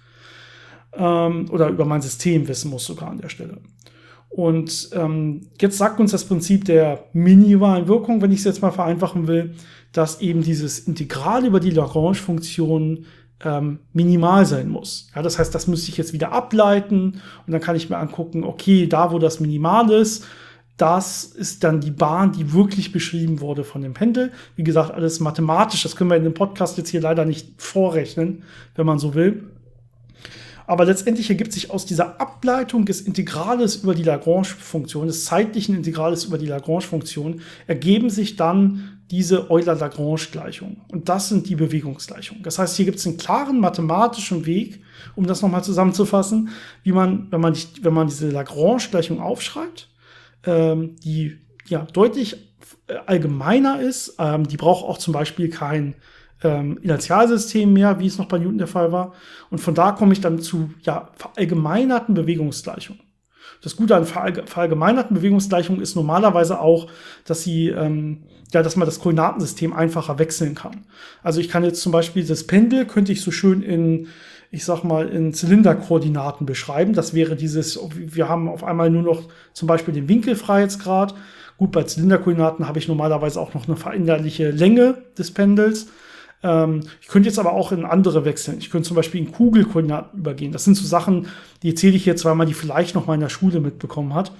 S1: Ähm, oder über mein System wissen muss sogar an der Stelle. Und ähm, jetzt sagt uns das Prinzip der minimalen Wirkung, wenn ich es jetzt mal vereinfachen will, dass eben dieses Integral über die Lagrange-Funktion ähm, minimal sein muss. Ja, das heißt, das müsste ich jetzt wieder ableiten und dann kann ich mir angucken, okay, da wo das minimal ist, das ist dann die Bahn, die wirklich beschrieben wurde von dem Pendel. Wie gesagt, alles mathematisch, das können wir in dem Podcast jetzt hier leider nicht vorrechnen, wenn man so will. Aber letztendlich ergibt sich aus dieser Ableitung des Integrales über die Lagrange-Funktion, des zeitlichen Integrales über die Lagrange-Funktion, ergeben sich dann diese Euler-Lagrange-Gleichungen. Und das sind die Bewegungsgleichungen. Das heißt, hier gibt es einen klaren mathematischen Weg, um das nochmal zusammenzufassen, wie man, wenn man, wenn man diese Lagrange-Gleichung aufschreibt, ähm, die ja deutlich allgemeiner ist. Ähm, die braucht auch zum Beispiel kein ähm, Inertialsystem mehr, wie es noch bei Newton der Fall war. Und von da komme ich dann zu ja, verallgemeinerten Bewegungsgleichungen. Das Gute an verallge- verallgemeinerten Bewegungsgleichungen ist normalerweise auch, dass sie, ähm, ja, dass man das Koordinatensystem einfacher wechseln kann. Also ich kann jetzt zum Beispiel das Pendel, könnte ich so schön in, ich sag mal, in Zylinderkoordinaten beschreiben. Das wäre dieses, wir haben auf einmal nur noch zum Beispiel den Winkelfreiheitsgrad. Gut, bei Zylinderkoordinaten habe ich normalerweise auch noch eine veränderliche Länge des Pendels. Ähm, ich könnte jetzt aber auch in andere wechseln. Ich könnte zum Beispiel in Kugelkoordinaten übergehen. Das sind so Sachen, die erzähle ich jetzt, weil man die vielleicht noch mal in der Schule mitbekommen hat.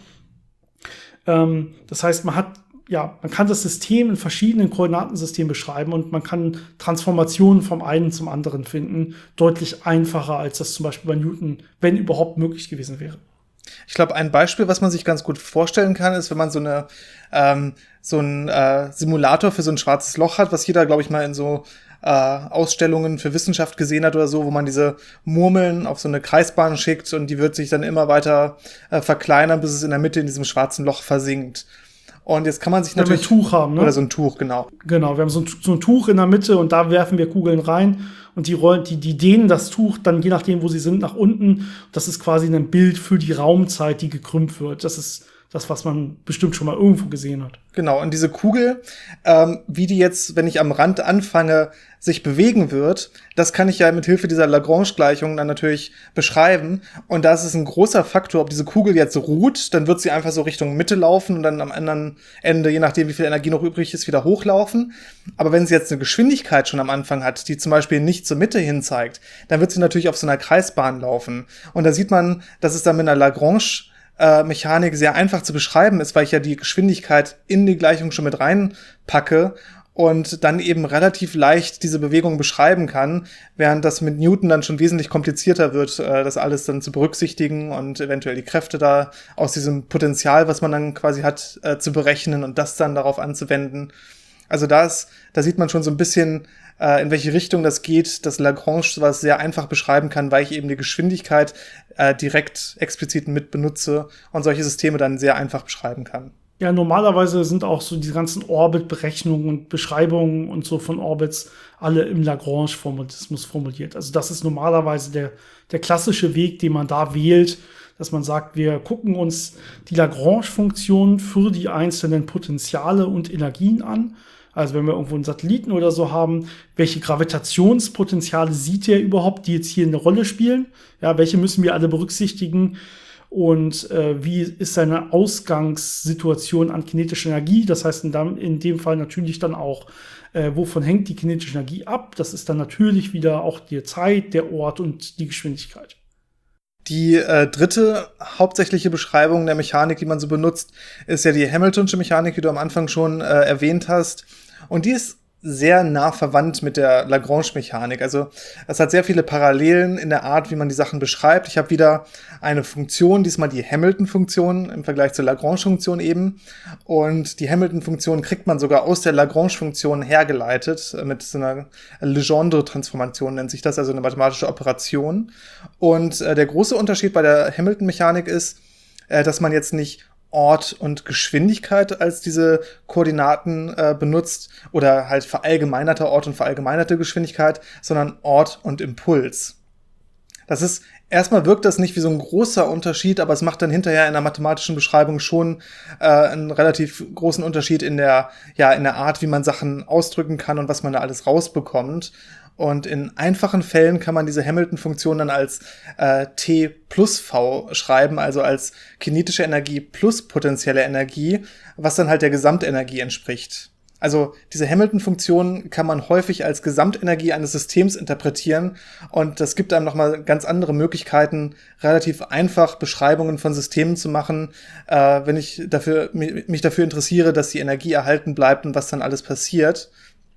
S1: Ähm, das heißt, man hat, ja, man kann das System in verschiedenen Koordinatensystemen beschreiben und man kann Transformationen vom einen zum anderen finden. Deutlich einfacher, als das zum Beispiel bei Newton, wenn überhaupt möglich gewesen wäre.
S2: Ich glaube, ein Beispiel, was man sich ganz gut vorstellen kann, ist, wenn man so eine ähm, so einen äh, Simulator für so ein schwarzes Loch hat, was jeder, glaube ich, mal in so äh, Ausstellungen für Wissenschaft gesehen hat oder so, wo man diese Murmeln auf so eine Kreisbahn schickt und die wird sich dann immer weiter äh, verkleinern, bis es in der Mitte in diesem schwarzen Loch versinkt. Und jetzt kann man sich natürlich...
S1: Wenn wir ein Tuch haben, ne?
S2: Oder so ein Tuch, genau.
S1: Genau, wir haben so ein, so ein Tuch in der Mitte und da werfen wir Kugeln rein und die rollen, die, die dehnen das Tuch dann, je nachdem, wo sie sind, nach unten. Das ist quasi ein Bild für die Raumzeit, die gekrümmt wird. Das ist das, was man bestimmt schon mal irgendwo gesehen hat.
S2: Genau, und diese Kugel, ähm, wie die jetzt, wenn ich am Rand anfange, sich bewegen wird, das kann ich ja mit Hilfe dieser Lagrange-Gleichung dann natürlich beschreiben. Und da ist es ein großer Faktor, ob diese Kugel jetzt ruht, dann wird sie einfach so Richtung Mitte laufen und dann am anderen Ende, je nachdem, wie viel Energie noch übrig ist, wieder hochlaufen. Aber wenn sie jetzt eine Geschwindigkeit schon am Anfang hat, die zum Beispiel nicht zur Mitte hin zeigt, dann wird sie natürlich auf so einer Kreisbahn laufen. Und da sieht man, dass es dann mit einer Lagrange Äh, Mechanik sehr einfach zu beschreiben ist, weil ich ja die Geschwindigkeit in die Gleichung schon mit reinpacke und dann eben relativ leicht diese Bewegung beschreiben kann, während das mit Newton dann schon wesentlich komplizierter wird, äh, das alles dann zu berücksichtigen und eventuell die Kräfte da aus diesem Potenzial, was man dann quasi hat, äh, zu berechnen und das dann darauf anzuwenden. Also da ist, da sieht man schon so ein bisschen, äh, in welche Richtung das geht, dass Lagrange sowas sehr einfach beschreiben kann, weil ich eben die Geschwindigkeit äh, direkt explizit mit benutze und solche Systeme dann sehr einfach beschreiben kann.
S1: Ja, normalerweise sind auch so die ganzen Orbit-Berechnungen und Beschreibungen und so von Orbits alle im Lagrange-Formalismus formuliert. Also das ist normalerweise der, der klassische Weg, den man da wählt, dass man sagt, wir gucken uns die Lagrange-Funktionen für die einzelnen Potenziale und Energien an. Also wenn wir irgendwo einen Satelliten oder so haben, welche Gravitationspotenziale sieht der überhaupt, die jetzt hier eine Rolle spielen? Ja, welche müssen wir alle berücksichtigen? Und äh, wie ist seine Ausgangssituation an kinetischer Energie? Das heißt in dem, in dem Fall natürlich dann auch, äh, wovon hängt die kinetische Energie ab? Das ist dann natürlich wieder auch die Zeit, der Ort und die Geschwindigkeit.
S2: Die äh, dritte hauptsächliche Beschreibung der Mechanik, die man so benutzt, ist ja die Hamiltonsche Mechanik, die du am Anfang schon äh, erwähnt hast. Und die ist sehr nah verwandt mit der Lagrange-Mechanik. Also es hat sehr viele Parallelen in der Art, wie man die Sachen beschreibt. Ich habe wieder eine Funktion, diesmal die Hamilton-Funktion im Vergleich zur Lagrange-Funktion eben. Und die Hamilton-Funktion kriegt man sogar aus der Lagrange-Funktion hergeleitet, mit so einer Legendre-Transformation nennt sich das, also eine mathematische Operation. Und äh, der große Unterschied bei der Hamilton-Mechanik ist, äh, dass man jetzt nicht Ort und Geschwindigkeit als diese Koordinaten äh, benutzt oder halt verallgemeinerter Ort und verallgemeinerte Geschwindigkeit, sondern Ort und Impuls. Das ist, erstmal wirkt das nicht wie so ein großer Unterschied, aber es macht dann hinterher in der mathematischen Beschreibung schon äh, einen relativ großen Unterschied in der, ja, in der Art, wie man Sachen ausdrücken kann und was man da alles rausbekommt. Und in einfachen Fällen kann man diese Hamilton-Funktion dann als äh, T plus V schreiben, also als kinetische Energie plus potenzielle Energie, was dann halt der Gesamtenergie entspricht. Also diese Hamilton-Funktion kann man häufig als Gesamtenergie eines Systems interpretieren und das gibt einem nochmal ganz andere Möglichkeiten, relativ einfach Beschreibungen von Systemen zu machen, äh, wenn ich dafür, mich dafür interessiere, dass die Energie erhalten bleibt und was dann alles passiert.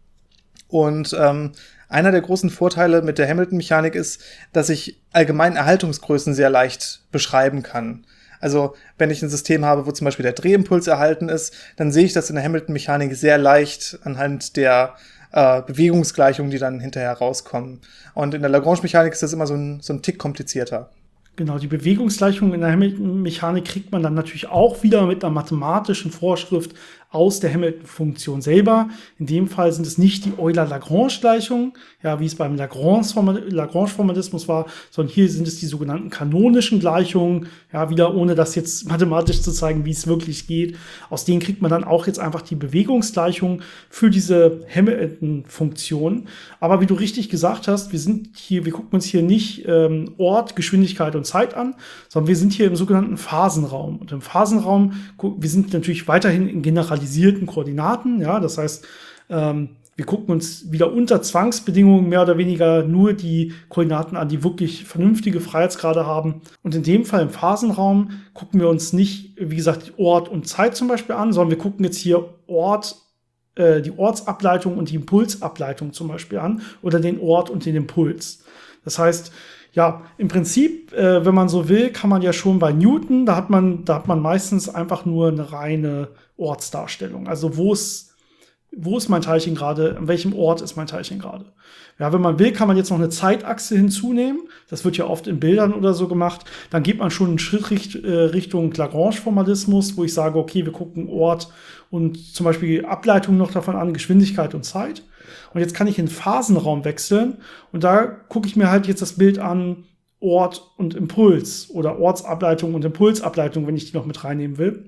S2: Und ähm, einer der großen Vorteile mit der Hamilton-Mechanik ist, dass ich allgemein Erhaltungsgrößen sehr leicht beschreiben kann. Also wenn ich ein System habe, wo zum Beispiel der Drehimpuls erhalten ist, dann sehe ich das in der Hamilton-Mechanik sehr leicht anhand der äh, Bewegungsgleichungen, die dann hinterher rauskommen. Und in der Lagrange-Mechanik ist das immer so ein, so ein Tick komplizierter.
S1: Genau, die Bewegungsgleichung in der Hamilton-Mechanik kriegt man dann natürlich auch wieder mit einer mathematischen Vorschrift aus der Hamilton-Funktion selber. In dem Fall sind es nicht die Euler-Lagrange-Gleichungen, ja, wie es beim Lagrange-Formalismus war, sondern hier sind es die sogenannten kanonischen Gleichungen, ja, wieder ohne das jetzt mathematisch zu zeigen, wie es wirklich geht. Aus denen kriegt man dann auch jetzt einfach die Bewegungsgleichung für diese Hamilton-Funktion. Aber wie du richtig gesagt hast, wir sind hier, wir gucken uns hier nicht ähm, Ort, Geschwindigkeit und Zeit an, sondern wir sind hier im sogenannten Phasenraum. Und im Phasenraum, wir sind natürlich weiterhin in generalisierten Koordinaten, ja, das heißt, ähm, wir gucken uns wieder unter Zwangsbedingungen mehr oder weniger nur die Koordinaten an, die wirklich vernünftige Freiheitsgrade haben. Und in dem Fall im Phasenraum gucken wir uns nicht, wie gesagt, Ort und Zeit zum Beispiel an, sondern wir gucken jetzt hier Ort, äh, die Ortsableitung und die Impulsableitung zum Beispiel an oder den Ort und den Impuls. Das heißt, ja, im Prinzip, äh, wenn man so will, kann man ja schon bei Newton, da hat man, da hat man meistens einfach nur eine reine Ortsdarstellung. Also wo ist, wo ist mein Teilchen gerade, an welchem Ort ist mein Teilchen gerade? Ja, wenn man will, kann man jetzt noch eine Zeitachse hinzunehmen. Das wird ja oft in Bildern oder so gemacht. Dann geht man schon einen Schritt richt, äh, Richtung Lagrange-Formalismus, wo ich sage, okay, wir gucken Ort und zum Beispiel Ableitung noch davon an, Geschwindigkeit und Zeit. Und jetzt kann ich in Phasenraum wechseln und da gucke ich mir halt jetzt das Bild an, Ort und Impuls oder Ortsableitung und Impulsableitung, wenn ich die noch mit reinnehmen will.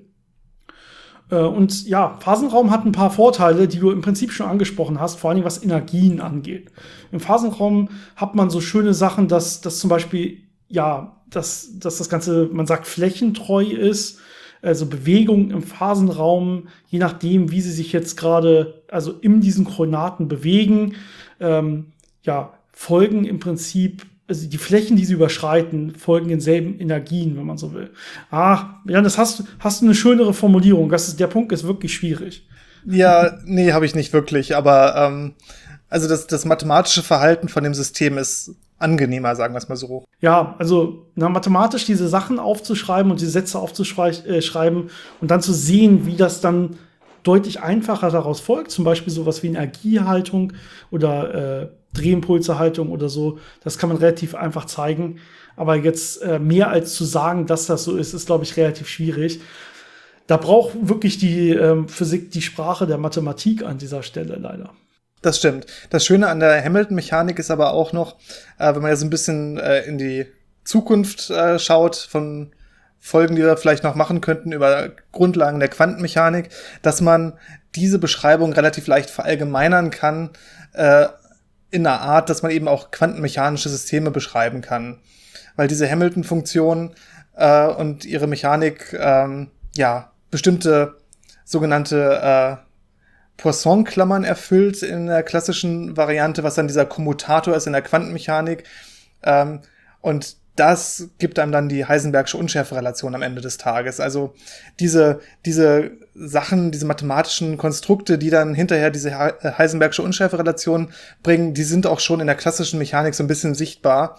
S1: Und ja, Phasenraum hat ein paar Vorteile, die du im Prinzip schon angesprochen hast, vor allem was Energien angeht. Im Phasenraum hat man so schöne Sachen, dass, dass zum Beispiel, ja, dass, dass das Ganze, man sagt, flächentreu ist. Also Bewegungen im Phasenraum, je nachdem, wie sie sich jetzt gerade, also in diesen Koordinaten bewegen, ähm, ja, folgen im Prinzip, also die Flächen, die sie überschreiten, folgen denselben Energien, wenn man so will. Ach, ja, das hast, hast du eine schönere Formulierung. Das ist, der Punkt ist wirklich schwierig.
S2: Ja, nee, habe ich nicht wirklich, aber ähm, also das, das mathematische Verhalten von dem System ist angenehmer, sagen wir es mal so.
S1: Ja, also na, mathematisch diese Sachen aufzuschreiben und die Sätze aufzuschreiben und dann zu sehen, wie das dann deutlich einfacher daraus folgt, zum Beispiel sowas wie Energiehaltung oder äh, Drehimpulsehaltung oder so, das kann man relativ einfach zeigen. Aber jetzt äh, mehr als zu sagen, dass das so ist, ist, glaube ich, relativ schwierig. Da braucht wirklich die ähm, Physik die Sprache der Mathematik an dieser Stelle leider.
S2: Das stimmt. Das Schöne an der Hamilton-Mechanik ist aber auch noch, äh, wenn man ja so ein bisschen äh, in die Zukunft äh, schaut, von Folgen, die wir vielleicht noch machen könnten über Grundlagen der Quantenmechanik, dass man diese Beschreibung relativ leicht verallgemeinern kann, äh, in einer Art, dass man eben auch quantenmechanische Systeme beschreiben kann. Weil diese Hamilton-Funktion äh, und ihre Mechanik, ähm, ja, bestimmte sogenannte äh, Poisson-Klammern erfüllt in der klassischen Variante, was dann dieser Kommutator ist in der Quantenmechanik. Ähm, und das gibt einem dann die Heisenbergsche Unschärferelation am Ende des Tages. Also diese, diese Sachen, diese mathematischen Konstrukte, die dann hinterher diese Heisenbergsche Unschärferelation bringen, die sind auch schon in der klassischen Mechanik so ein bisschen sichtbar.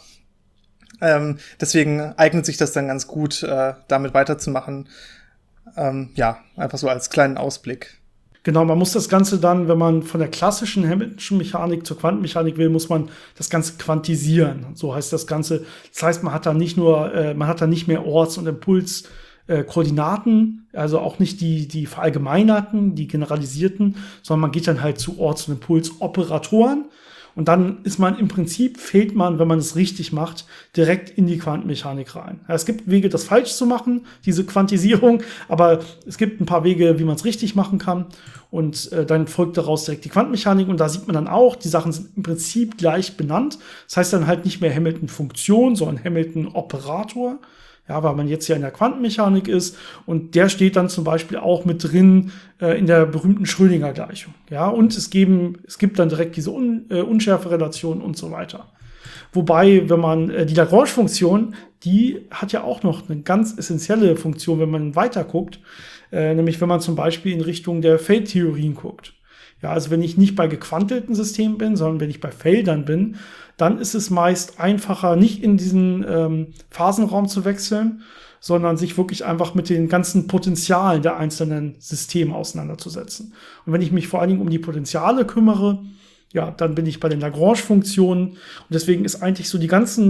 S2: Ähm, deswegen eignet sich das dann ganz gut, äh, damit weiterzumachen. Ähm, ja, einfach so als kleinen Ausblick.
S1: Genau, man muss das Ganze dann, wenn man von der klassischen Hamilton'schen Mechanik zur Quantenmechanik will, muss man das Ganze quantisieren. So heißt das Ganze. Das heißt, man hat da nicht nur, äh, man hat da nicht mehr Orts- und Impulskoordinaten, äh, also auch nicht die, die verallgemeinerten, die generalisierten, sondern man geht dann halt zu Orts- und Impulsoperatoren. Und dann ist man im Prinzip, fällt man, wenn man es richtig macht, direkt in die Quantenmechanik rein. Ja, es gibt Wege, das falsch zu machen, diese Quantisierung, aber es gibt ein paar Wege, wie man es richtig machen kann. Und äh, dann folgt daraus direkt die Quantenmechanik. Und da sieht man dann auch, die Sachen sind im Prinzip gleich benannt. Das heißt dann halt nicht mehr Hamilton-Funktion, sondern Hamilton-Operator. Ja, weil man jetzt ja in der Quantenmechanik ist und der steht dann zum Beispiel auch mit drin äh, in der berühmten Schrödinger-Gleichung. Ja, und es geben, es gibt dann direkt diese Un, äh, Unschärferelation und so weiter. Wobei, wenn man äh, die Lagrange-Funktion, die hat ja auch noch eine ganz essentielle Funktion, wenn man weiter guckt, äh, nämlich wenn man zum Beispiel in Richtung der Feldtheorien guckt. Ja, also wenn ich nicht bei gequantelten Systemen bin, sondern wenn ich bei Feldern bin, dann ist es meist einfacher, nicht in diesen ähm, Phasenraum zu wechseln, sondern sich wirklich einfach mit den ganzen Potenzialen der einzelnen Systeme auseinanderzusetzen. Und wenn ich mich vor allen Dingen um die Potenziale kümmere, ja, dann bin ich bei den Lagrange-Funktionen. Und deswegen ist eigentlich so die ganzen,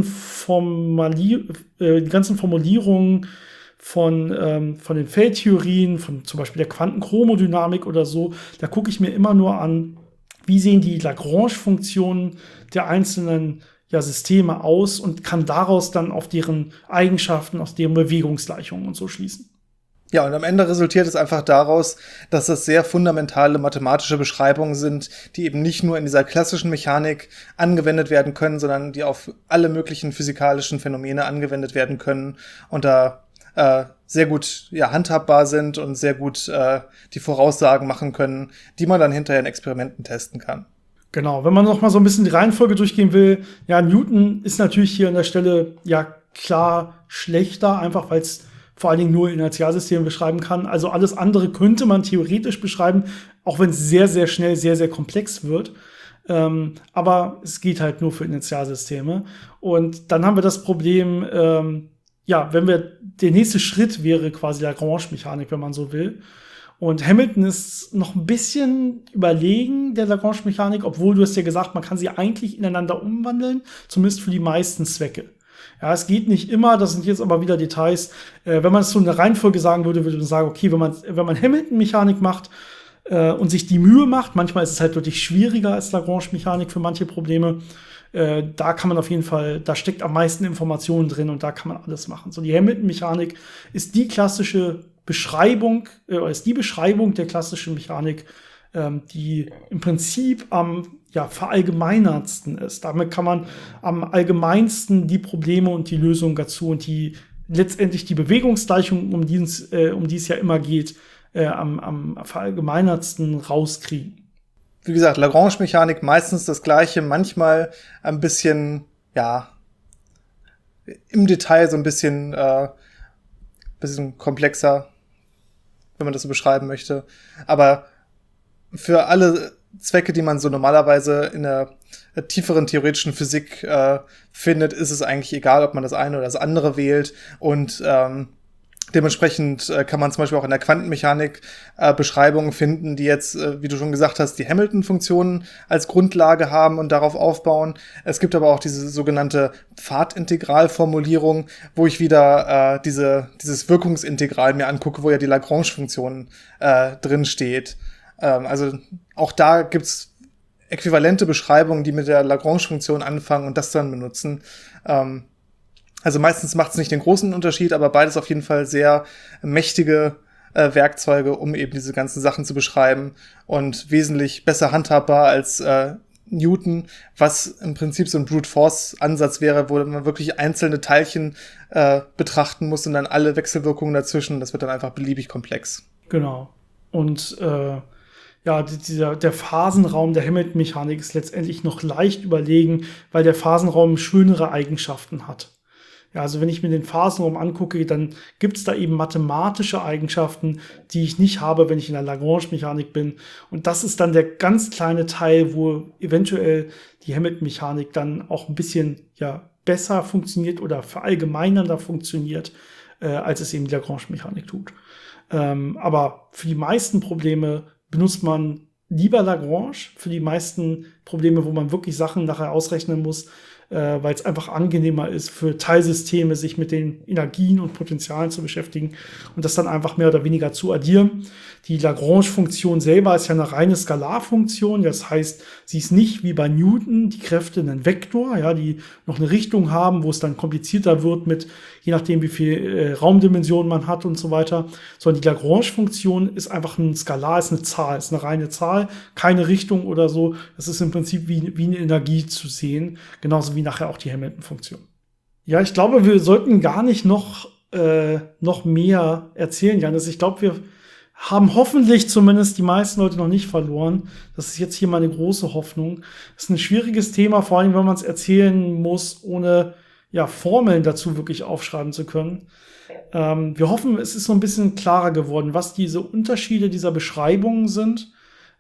S1: Formali äh, die ganzen Formulierungen von, ähm, von den Feldtheorien, von zum Beispiel der Quantenchromodynamik oder so, da gucke ich mir immer nur an, wie sehen die Lagrange-Funktionen der einzelnen ja, Systeme aus und kann daraus dann auf deren Eigenschaften, aus deren Bewegungsgleichungen und so schließen.
S2: Ja, und am Ende resultiert es einfach daraus, dass es sehr fundamentale mathematische Beschreibungen sind, die eben nicht nur in dieser klassischen Mechanik angewendet werden können, sondern die auf alle möglichen physikalischen Phänomene angewendet werden können und da äh, sehr gut ja, handhabbar sind und sehr gut äh, die Voraussagen machen können, die man dann hinterher in Experimenten testen kann.
S1: Genau, wenn man noch mal so ein bisschen die Reihenfolge durchgehen will, ja, Newton ist natürlich hier an der Stelle ja klar schlechter, einfach weil es vor allen Dingen nur Inertialsysteme beschreiben kann. Also alles andere könnte man theoretisch beschreiben, auch wenn es sehr, sehr schnell sehr, sehr komplex wird. Ähm, aber es geht halt nur für Inertialsysteme. Und dann haben wir das Problem, ähm, ja, wenn wir, der nächste Schritt wäre quasi Lagrange-Mechanik, wenn man so will. Und Hamilton ist noch ein bisschen überlegen der Lagrange-Mechanik, obwohl du hast ja gesagt, man kann sie eigentlich ineinander umwandeln, zumindest für die meisten Zwecke. Ja, es geht nicht immer, das sind jetzt aber wieder Details. Äh, wenn man es so in der Reihenfolge sagen würde, würde man sagen, okay, wenn man, wenn man Hamilton-Mechanik macht äh, und sich die Mühe macht, manchmal ist es halt wirklich schwieriger als Lagrange-Mechanik für manche Probleme. Äh, da kann man auf jeden Fall, da steckt am meisten Informationen drin und da kann man alles machen. So, die Hamilton-Mechanik ist die klassische Beschreibung, äh, ist die Beschreibung der klassischen Mechanik, ähm, die im Prinzip am ja, verallgemeinertsten ist. Damit kann man am allgemeinsten die Probleme und die Lösungen dazu und die letztendlich die Bewegungsgleichung, um die es, äh, um die es ja immer geht, äh, am, am verallgemeinertsten rauskriegen.
S2: Wie gesagt, Lagrange-Mechanik meistens das Gleiche, manchmal ein bisschen, ja, im Detail so ein bisschen, äh, bisschen komplexer, wenn man das so beschreiben möchte. Aber für alle Zwecke, die man so normalerweise in der tieferen theoretischen Physik äh, findet, ist es eigentlich egal, ob man das eine oder das andere wählt. Und ähm, dementsprechend äh, kann man zum Beispiel auch in der Quantenmechanik äh, Beschreibungen finden, die jetzt, äh, wie du schon gesagt hast, die Hamilton-Funktionen als Grundlage haben und darauf aufbauen. Es gibt aber auch diese sogenannte Pfadintegralformulierung, wo ich wieder äh, diese dieses Wirkungsintegral mir angucke, wo ja die Lagrange-Funktion äh, drin steht. Ähm, also auch da gibt's äquivalente Beschreibungen, die mit der Lagrange-Funktion anfangen und das dann benutzen. Ähm, Also meistens macht es nicht den großen Unterschied, aber beides auf jeden Fall sehr mächtige äh, Werkzeuge, um eben diese ganzen Sachen zu beschreiben und wesentlich besser handhabbar als äh, Newton, was im Prinzip so ein Brute-Force-Ansatz wäre, wo man wirklich einzelne Teilchen äh, betrachten muss und dann alle Wechselwirkungen dazwischen. Das wird dann einfach beliebig komplex.
S1: Genau. Und äh, ja, dieser, der Phasenraum der Hamilton-Mechanik ist letztendlich noch leicht überlegen, weil der Phasenraum schönere Eigenschaften hat. Ja, also wenn ich mir den Phasenraum angucke, dann gibt es da eben mathematische Eigenschaften, die ich nicht habe, wenn ich in der Lagrange-Mechanik bin. Und das ist dann der ganz kleine Teil, wo eventuell die Hamilton-Mechanik dann auch ein bisschen ja, besser funktioniert oder verallgemeinernder funktioniert, äh, als es eben die Lagrange-Mechanik tut. Ähm, aber für die meisten Probleme benutzt man lieber Lagrange. Für die meisten Probleme, wo man wirklich Sachen nachher ausrechnen muss, äh, weil es einfach angenehmer ist, für Teilsysteme sich mit den Energien und Potentialen zu beschäftigen und das dann einfach mehr oder weniger zu addieren. Die Lagrange-Funktion selber ist ja eine reine Skalarfunktion. Das heißt, sie ist nicht wie bei Newton die Kräfte ein Vektor, ja, die noch eine Richtung haben, wo es dann komplizierter wird mit, je nachdem, wie viel äh, Raumdimensionen man hat und so weiter, sondern die Lagrange-Funktion ist einfach ein Skalar, ist eine Zahl, ist eine reine Zahl, keine Richtung oder so. Das ist im Prinzip wie, wie eine Energie zu sehen, genauso wie nachher auch die Hamilton-Funktion. Ja, ich glaube, wir sollten gar nicht noch, äh, noch mehr erzählen, Janis. Ich glaube, wir haben hoffentlich zumindest die meisten Leute noch nicht verloren. Das ist jetzt hier meine große Hoffnung. Das ist ein schwieriges Thema, vor allem, wenn man es erzählen muss, ohne ja, Formeln dazu wirklich aufschreiben zu können. Ähm, wir hoffen, es ist so ein bisschen klarer geworden, was diese Unterschiede dieser Beschreibungen sind,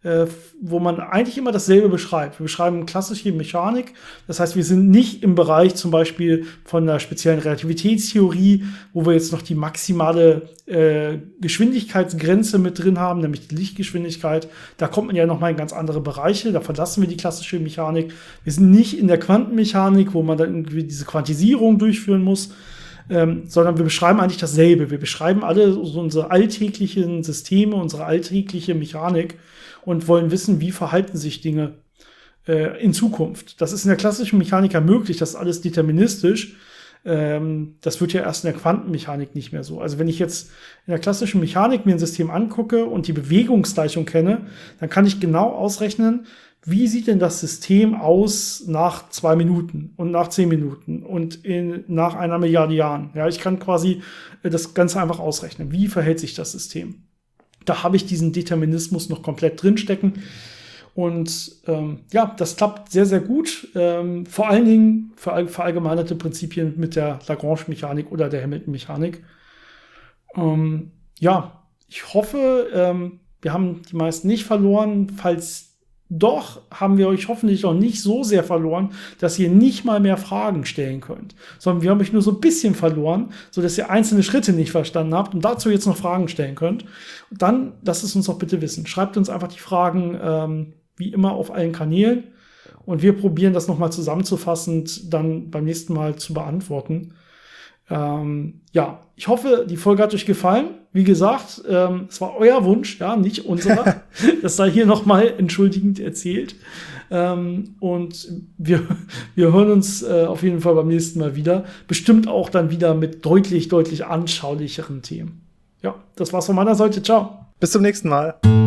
S1: äh, wo man eigentlich immer dasselbe beschreibt. Wir beschreiben klassische Mechanik. Das heißt, wir sind nicht im Bereich zum Beispiel von einer speziellen Relativitätstheorie, wo wir jetzt noch die maximale äh, Geschwindigkeitsgrenze mit drin haben, nämlich die Lichtgeschwindigkeit. Da kommt man ja noch mal in ganz andere Bereiche. Da verlassen wir die klassische Mechanik. Wir sind nicht in der Quantenmechanik, wo man dann irgendwie diese Quantisierung durchführen muss. Ähm, sondern wir beschreiben eigentlich dasselbe. Wir beschreiben alle so unsere alltäglichen Systeme, unsere alltägliche Mechanik und wollen wissen, wie verhalten sich Dinge äh, in Zukunft. Das ist in der klassischen Mechanik ja möglich, das ist alles deterministisch. Ähm, das wird ja erst in der Quantenmechanik nicht mehr so. Also wenn ich jetzt in der klassischen Mechanik mir ein System angucke und die Bewegungsgleichung kenne, dann kann ich genau ausrechnen, wie sieht denn das System aus nach zwei Minuten und nach zehn Minuten und in, nach einer Milliarde Jahren? Ja, ich kann quasi das Ganze einfach ausrechnen. Wie verhält sich das System? Da habe ich diesen Determinismus noch komplett drinstecken. Und ähm, ja, das klappt sehr, sehr gut. Ähm, vor allen Dingen für verallgemeinerte Prinzipien mit der Lagrange-Mechanik oder der Hamilton-Mechanik. Ähm, ja, ich hoffe, ähm, wir haben die meisten nicht verloren. Falls doch, haben wir euch hoffentlich noch nicht so sehr verloren, dass ihr nicht mal mehr Fragen stellen könnt. Sondern wir haben euch nur so ein bisschen verloren, sodass ihr einzelne Schritte nicht verstanden habt und dazu jetzt noch Fragen stellen könnt. Und dann lasst es uns doch bitte wissen. Schreibt uns einfach die Fragen, ähm, wie immer, auf allen Kanälen. Und wir probieren das nochmal zusammenzufassend dann beim nächsten Mal zu beantworten. Ähm, ja, ich hoffe, die Folge hat euch gefallen. Wie gesagt, ähm, es war euer Wunsch, ja, nicht unserer. Das sei hier nochmal entschuldigend erzählt. Ähm, und wir, wir hören uns äh, auf jeden Fall beim nächsten Mal wieder. Bestimmt auch dann wieder mit deutlich, deutlich anschaulicheren Themen. Ja, das war's von meiner Seite. Ciao.
S2: Bis zum nächsten Mal.